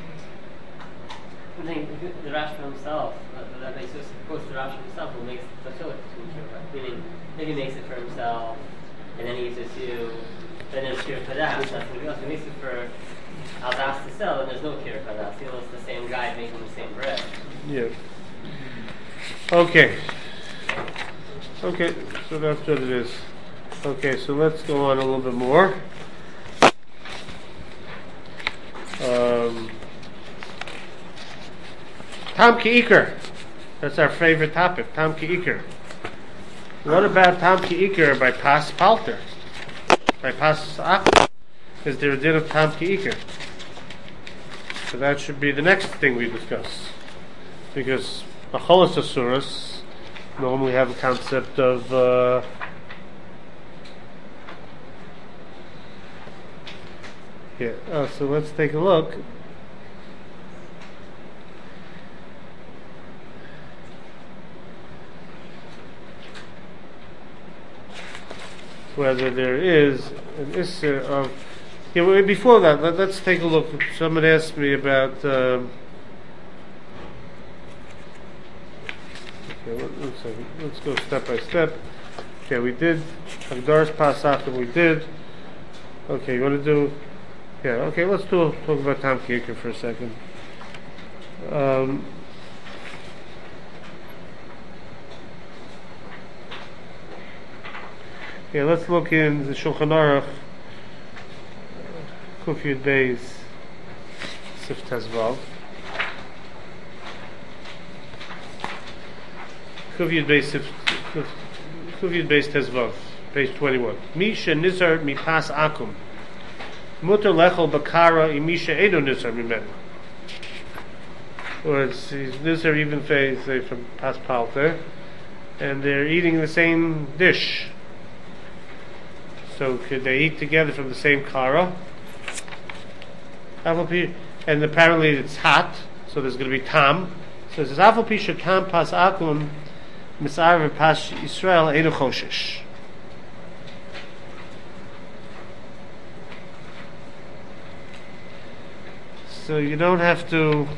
B: I think the Rashba himself, that makes us, of course, the Rashba himself who makes the fillet between Kir, meaning if he makes it for himself, and then he gives it to you, then there's Kir Vadas. That's what he does. If he makes it for Aldas to sell, and there's no Kir Vadas. He was the same guy making the same bread.
A: Yeah. Okay. Okay, so that's what it is. Okay, so let's go on a little bit more. Tam Ki'ikr. That's our favorite topic, Tam Ki'ikr. What about Tam Ki'ikr by Pas Palter? By Pas Akum? Is there a din of Tam Ki'ikr? So that should be the next thing we discuss. Because Acholos Asuras normally have a concept of so let's take a look. Whether there is an issue of before that, let's take a look. Someone asked me about one second. Let's go step by step. Okay, we did Hagdaras Pasach, and we did. Okay, you want to do? Yeah. Okay, let's talk about Tam Ki'ikr for a second. Yeah, let's look in the Shulchan Aruch, Kuf Yud Beis, Sif Tezvav. Kuf Yud Beis Tezvav, page 21. Misha Nizar Mipas Akum. Mutter Lechel Bakara Imisha Edo Nizar Mimenu. Or it's Nizar even say from Pas Palter, and they're eating the same dish. So could they eat together from the same kara? And apparently it's hot, so there's going to be tam. So it says, Afal pi shetam pas akum misarver pas Yisrael einu choshesh. So you don't have to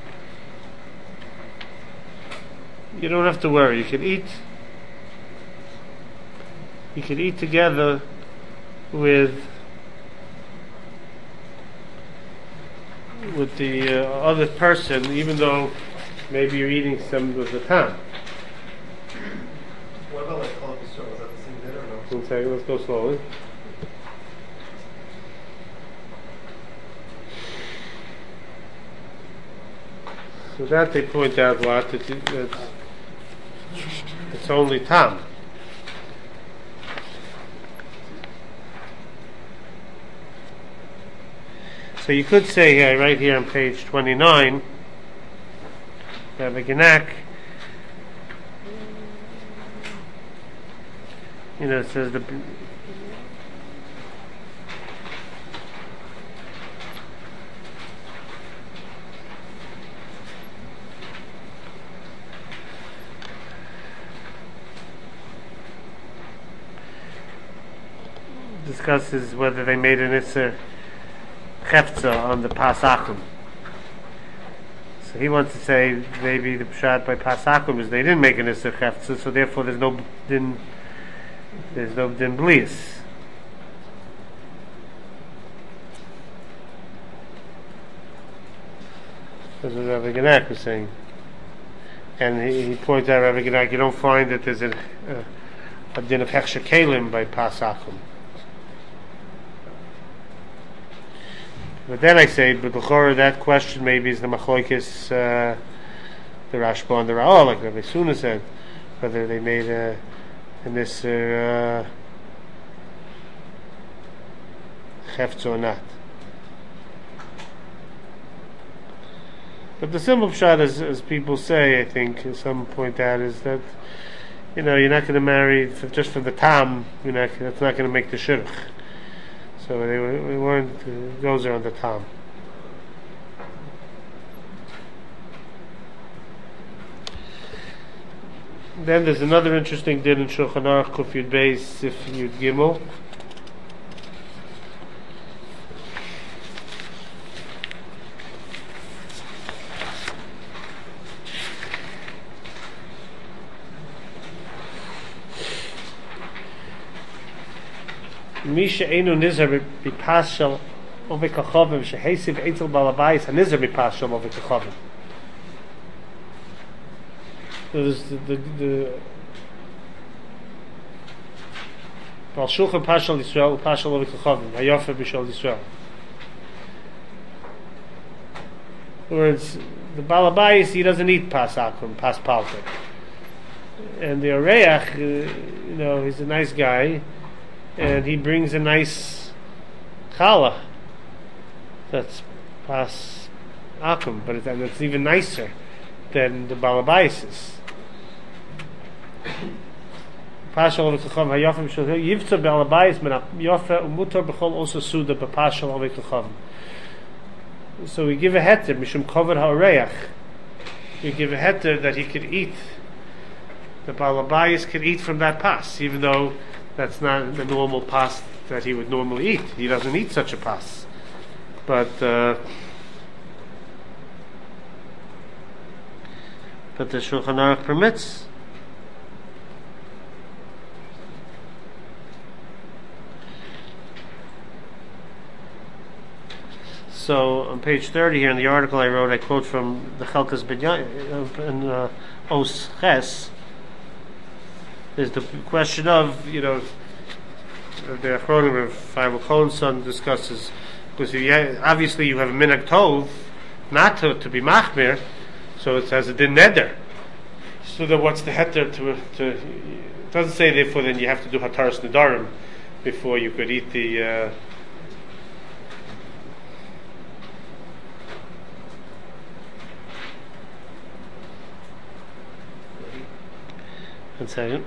A: worry. You can eat together with the other person, even though maybe you're eating some of the time.
E: What about like Chol Yisrael? Is that the same dinner or no?
A: One second, let's go slowly. So that they point out what it's only tam. So you could say right here on page 29, Rabbi Genak, it says discusses whether they made an Isser Chefza on the Pasachim. So he wants to say maybe the pshat by Pasachim is they didn't make an Isser Chefza, so therefore there's no din blias. That's what Rabbi Genak was saying. And he points out, Rabbi Genak, you don't find that there's a din of Hechsher Kalim by Pasachim. But then I say, but l'chorah, that question maybe is the machlokes, the Rashba and the Ra'ah, like Rabbi Suna said, whether they made an Isser Chefza or not. But the simple pshat, as people say, I think, some point out, is that you're not going to marry just for the tam. That's not going to make the shidduch. So they weren't goes on the tam. Then there's another interesting din in Shulchan Aruch Kuf Yud Beis Sif Yud Gimel. Misha Einu Nizar B'Pashal Ovek HaChavim Shehesiv Eitzel Balabayis HaNizar B'Pashal Ovek HaChavim. There's the Bal Shulchan Pashal Yisrael Pashal Ovek HaChavim Hayofer B'Shal Yisrael. In other words, the Balabayis, he doesn't eat Pas Akum, Pas Paltik. And the Oreach, he's a nice guy, and he brings a nice challah that's Pas Akum, but it's even nicer than the Balabayis is. Pashal Ovek HaChavim Hayofim Shul Yivtza Balabayis Men Yofer Umutar B'chol Osa Suda B'Pashal Ovek HaChavim. So we give a heter Mishum Kovad HaOreach. We give a heter that he could eat. The Balabayis could eat from that pas, even though that's not the normal pas that he would normally eat. He doesn't eat such a pas. But the Shulchan Aruch permits. So on page 30 here in the article I wrote, I quote from the Chelkas Binyan in Os Ches. There's the question of, the Achronim of Fayvel Cohen's son discusses, because obviously you have a minhag tov not to be machmir, so it has a din neder. So then what's the heter to it doesn't say therefore then you have to do hataras nedarim before you could eat the one second.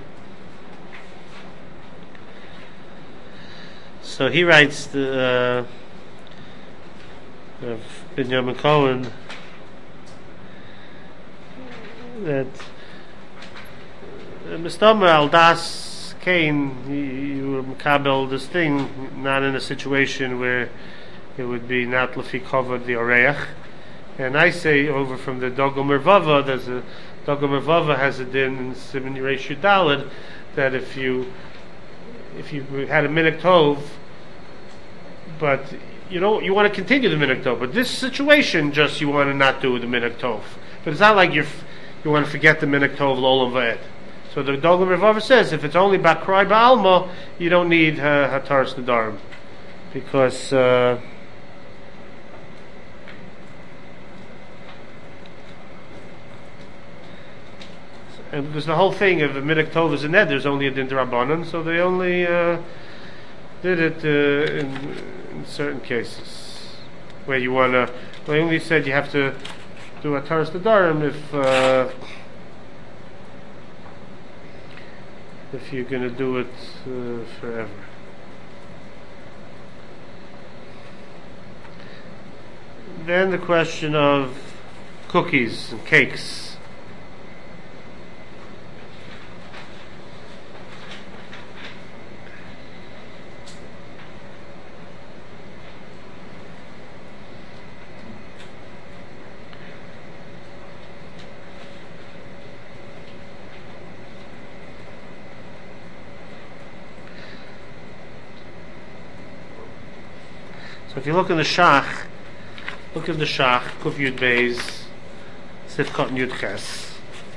A: So he writes the Binyamin Cohen that Mr. Al Das Cain, you were makabel this thing not in a situation where it would be not lefi covered the oreach, and I say over from the Dogel Mervava, there's a Dogel Mervava has a din in Siman Reish Daled that if you had a minhag tov, but you want to continue the minhag tov, but this situation just you want to not do the minhag tov. But it's not like you want to forget the minhag tov l'olam va'ed. So the Dogel Mervava says if it's only ba'kroi ba'alma, you don't need hataras nedarim, because and because the whole thing of a minhag tov is a ned, there's only a din d'Rabbanan, so they only did it in certain cases where you want to. They only said you have to do a hataras nedarim if you're going to do it forever. Then the question of cookies and cakes. So if you look in the Shach, Kuf Yud Beis, Sifkot Yud Ches.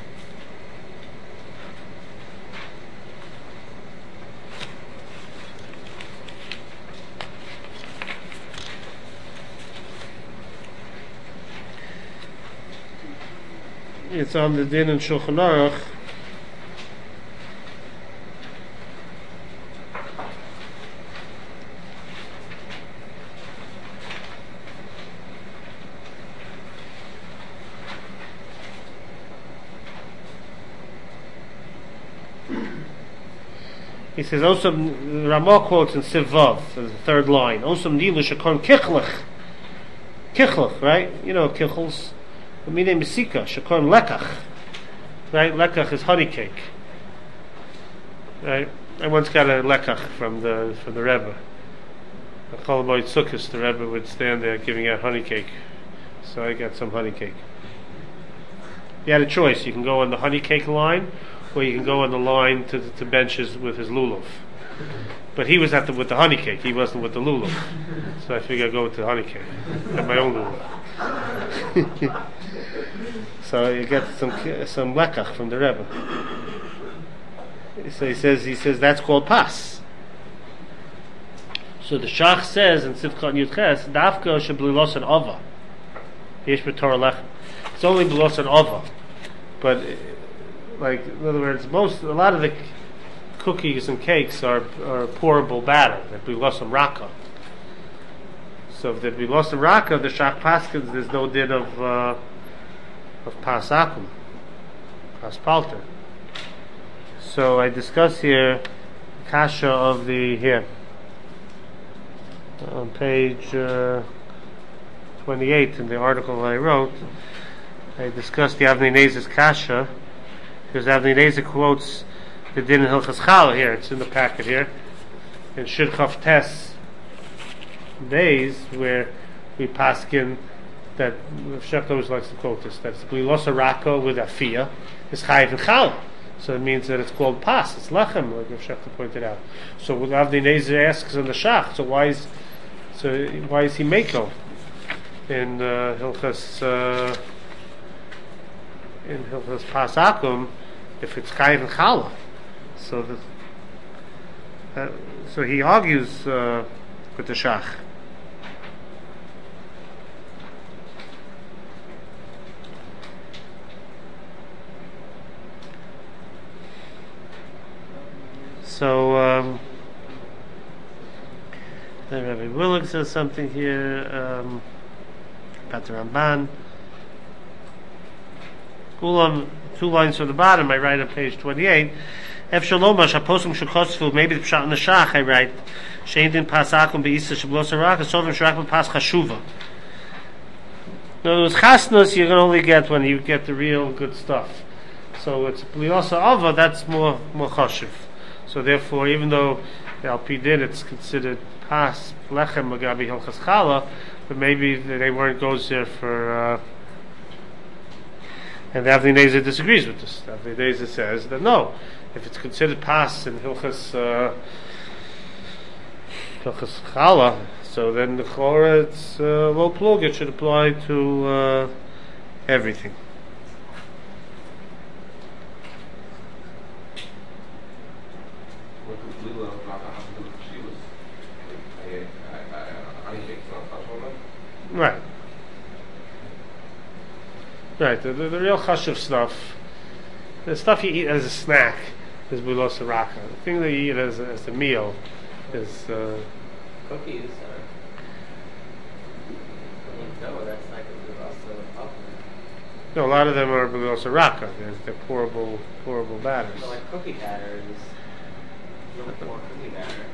A: It's on the din in Shulchan Aruch. He says, Osam, Ramah quotes in Sivav, the third line, Osam Nila Shakon Kichlech. Kichlech, right? You know, Kichels. The meaning Mesika, Shakon Lekach. right? Lekach is honey cake, right? I once got a lekach from the Rebbe. A Cholamoid Sukkos, the Rebbe would stand there giving out honey cake, so I got some honey cake. You had a choice: you can go on the honey cake line, or you can go on the line to benches with his lulav. But he was with the honey cake; he wasn't with the lulav. So I figured I'd go with the honey cake, have my own lulav. So you get some lekach from the Rebbe. So he says that's called pas. So the Shach says in Sivkot Yudches, Dafka sheblilos and ova. Yesh b'torah lechem. It's only blilos and ova, but like in other words, a lot of the cookies and cakes are pourable batter. They're blilos and raka. So if they're blilos and raka, the Shach paskins there's no din of pas akum, pas palter. So I discuss here kasha of the here. On page 28 in the article I wrote, I discussed the Avnei Nezer's kasha, because Avnei Nezer quotes the din in Hilchas Challah here. It's in the packet here in Shir Chav Tes days where we paskin that Shech always likes to quote this. That's blilos arako with afia is chayiv and challah. So it means that it's called pas. It's lechem, like Shechta pointed out. So when Avnei Nezer asks on the Shach, so why is he meko in Hilchas pas akum if it's chayiv and challah? So he argues with the Shach. So then Rabbi Willig says something here about the Ramban. Ulam, 2 lines from the bottom, I write on page 28. Ef shalomash haposum shekosfu, maybe the pshat in the Shach I write. Shein din pas akum be'isa shablos harak, sovim shrak pas chashuva. In other words, chasnus you can only get when you get the real good stuff. So it's bliosa ava, that's more chashuv. So therefore, even though the Al Pi Din it's considered pas lechem magabi hilchas challah, but maybe they weren't goes there for. And the Avnei Nezer disagrees with this. The Avnei Nezer says that no, if it's considered pas in hilchas challah, so then the chora it's low plug. It should apply to everything. Right. Right. The real chashuv stuff, the stuff you eat as a snack, is bulos haraka. The thing that you eat as a meal is
B: Cookies are. No, that's like
A: no. A lot of them are bulos haraka. They're pourable batters.
B: So like cookie batter is a little more cookie batter.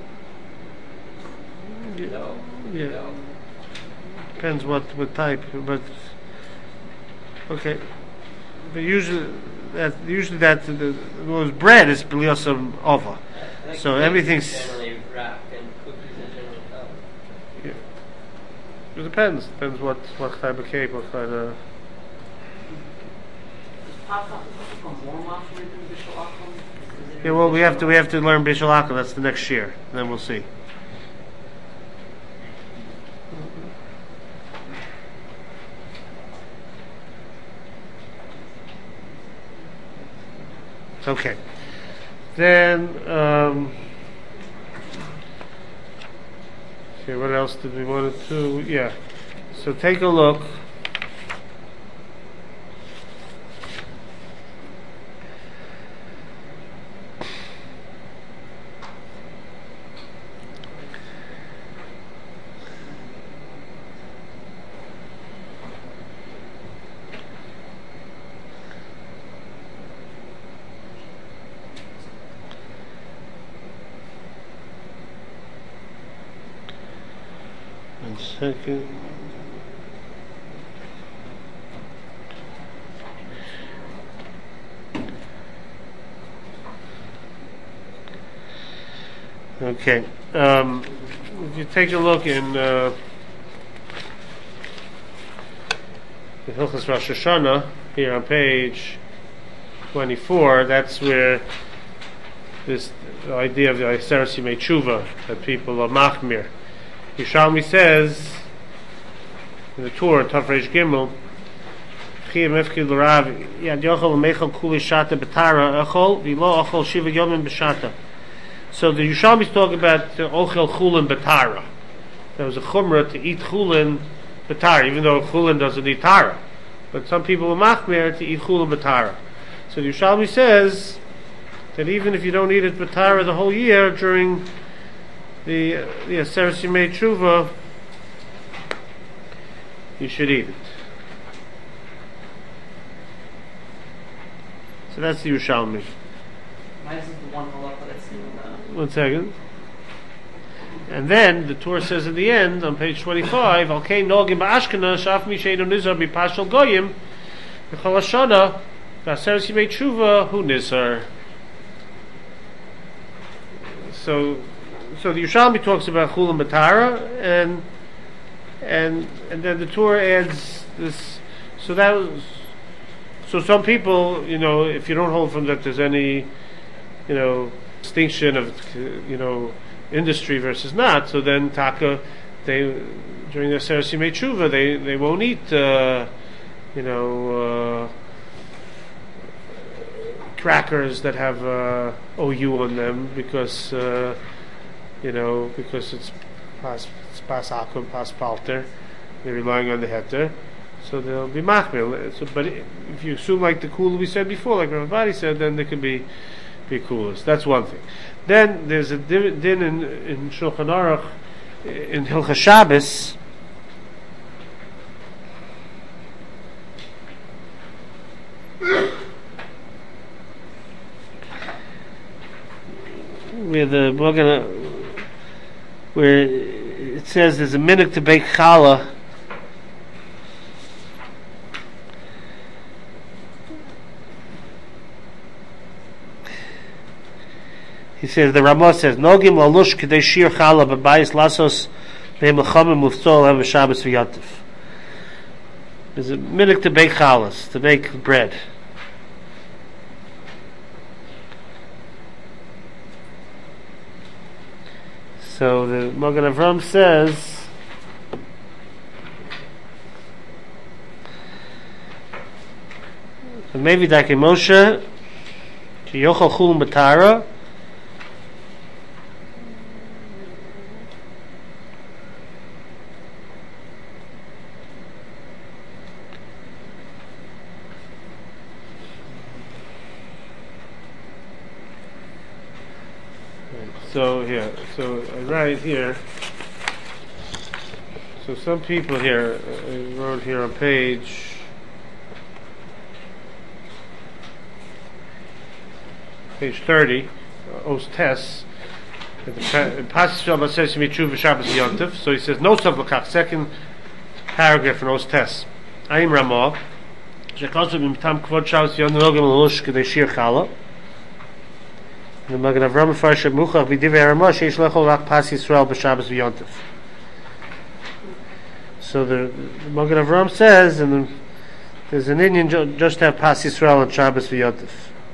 A: Yeah.
B: No.
A: Depends what type, but okay. But usually that was bread is biliosam ova. So everything's
B: generally wrapped in cookies and generally
A: yeah. It depends what type of cake, what kind of. Yeah, well, we have to learn Bishul Akum. That's the next year. Then we'll see. Okay. Then, okay, what else did we want to? Yeah. So take a look. One second. Okay. If you take a look in Hilchos Rosh Hashanah, here on page 24, that's where this idea of the Iseres Yimei Tshuva, that people are machmir. Yerushalmi says in the Torah, Tav Reish Gimel, Chiyam Efki L'Rav, Yad Yochel Mechel Kuli Shata B'Tara Echol, V'lo Ochel Shiva Yomim B'Shata. So the Yerushalmi is talking about Ochel Chulin B'Tara. There was a chumrah to eat chulin b'tara, even though chulin doesn't eat tara. But some people are machmir to eat chulin b'tara. So the Yerushalmi says that even if you don't eat it b'tara the whole year, during the Aseres Yimei Tshuva, you should eat it. So that's the Yerushalmi.
B: Why is this the one halacha that's in the...
A: 1 second. And then the Torah says at the end on page 25, "Okay, nogim ba'ashkena shaf mi sheinu nizar b'pashal goyim b'chol hashana v'aseres yimei tshuva hu nizar." So the Yerushalmi talks about chulam b'tara, and then the Torah adds this. So some people, if you don't hold from that, there's any, distinction of, industry versus not. So then taka, during the Aseres Yimei Tshuva, they won't eat, crackers that have OU on them because it's pas akum, pas palter. They're relying on the heter, so they'll be machmir. So, but if you assume like the kula we said before, like Rav Bari said, then they can be kulas. That's one thing. Then there's a din in Shulchan Aruch in Hilchas Shabbos. Where it says there's a minhag to bake challah. He says, the Ramah says, Nogim lalush k'dei shir challah b'bayis lasos be'em l'chamim uftzol have Shabbos v'yantif. There's a minhag to bake challahs, to bake bread. So the Magen Avram says, maybe Dake Moshe, ki yochel chulin b'tara, so I write here. So some people here, I wrote here on page 30, Os Tes, Pas Shabbat says Mitzvah Shabbos Yontif. So he says no Savlakach, second paragraph in Os Tes. Aim Ramah, Shekosov Imtam Kvod Shabbos Yontif Nogim Lush Kedei Shir Chala. The Magen Avram Farsh Muchach V'Divrei Ramah Sheish Lechol Rak Pas Yisrael B'Shabbos V'Yontif. So the Magen Avram says, and there's an Indian just to have Pas Yisrael on Shabbos V'Yontif.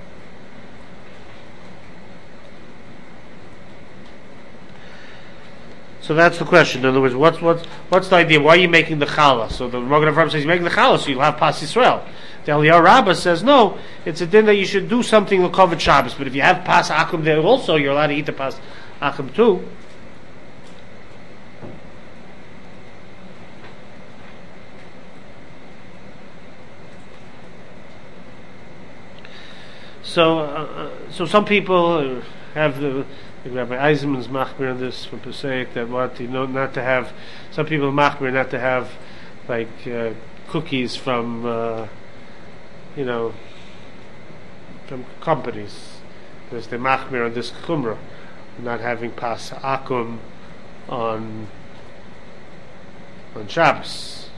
A: So that's the question. In other words, what's the idea? Why are you making the challah? So the Magen Avram says, you're making the challah so you'll have Pas Yisrael. The Eliyahu Rabbah says, no, it's a din that you should do something l'koved Shabbos. But if you have Pas Akum there also, you're allowed to eat the Pas Akum too. So some people have Rabbi Eisenman's machmir on this from Pesach that not to have. Some people machmir not to have like cookies from from companies, because they machmir on this chumrah, not having pas akum on Shabbos.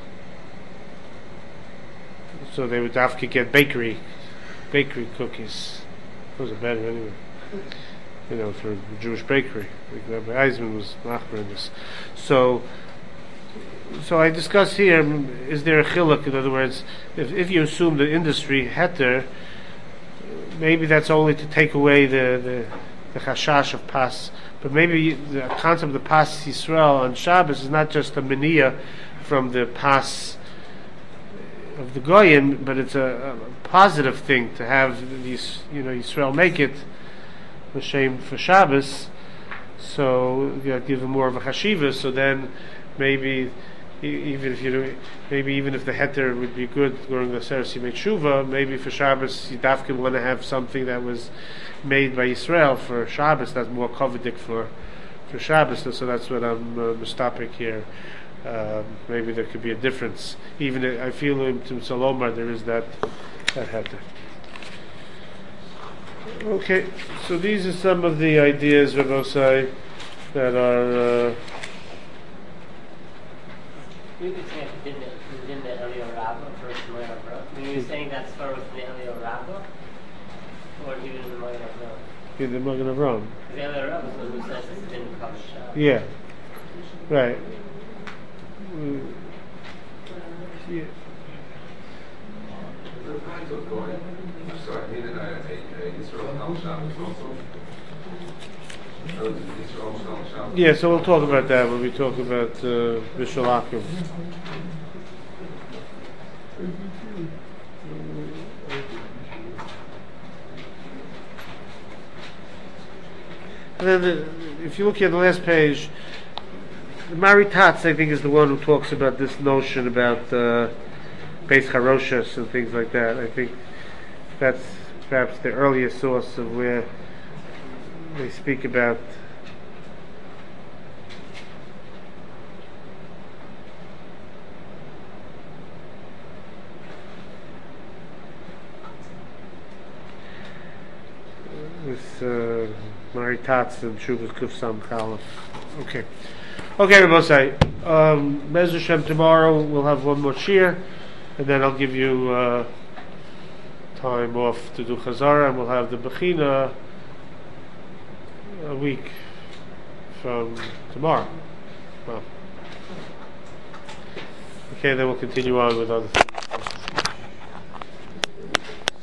A: So they would have to get bakery cookies. Those are better anyway. for the Jewish bakery. Like Rabbi Eisman was machmer in this. So I discuss here: is there a chiluk? In other words, if you assume the industry heter, maybe that's only to take away the chashash of pas. But maybe the concept of the pas Yisrael on Shabbos is not just a mania from the pas of the goyim, but it's a positive thing to have these, Yisrael make it l'shem for Shabbos. So give them more of a chashiva. So then maybe even if the heter would be good during the Seres Yimei Tshuva, maybe for Shabbos you dafkin want to have something that was made by Yisrael for Shabbos that's more kovedik for Shabbos. So that's what I'm mistopic here. Maybe there could be a difference. Even I feel in Salomar there is that heter. Okay, so these are some of the ideas, Rabbosai, that are.
B: You could say within the Elio Rabba versus Moed Avram. When you're saying that's far within the Elio Rabba, or even in the Moed Avram.
A: In the Moed Avram.
B: The Elio Rabba is the one who says it's didn't cover Shabbos.
A: Yeah. Right. Yeah.
D: The kinds of going. Sorry, I mean, Israel Al Shabbos also. Israel Al Shabbos.
A: Yeah, so we'll talk about that when we talk about Bishalakim. And then if you look at the last page, the Maritatz, I think, is the one who talks about this notion about Beis Haroshas and things like that. I think that's perhaps the earliest source of where they speak about this Maritatz and Shuvas Kuf Sam Chalaf. Okay, Rabbosai. Bez Hashem, tomorrow we'll have one more shir, and then I'll give you time off to do Chazara, and we'll have the Bechina a week from tomorrow. Well, okay, then we'll continue on with other things.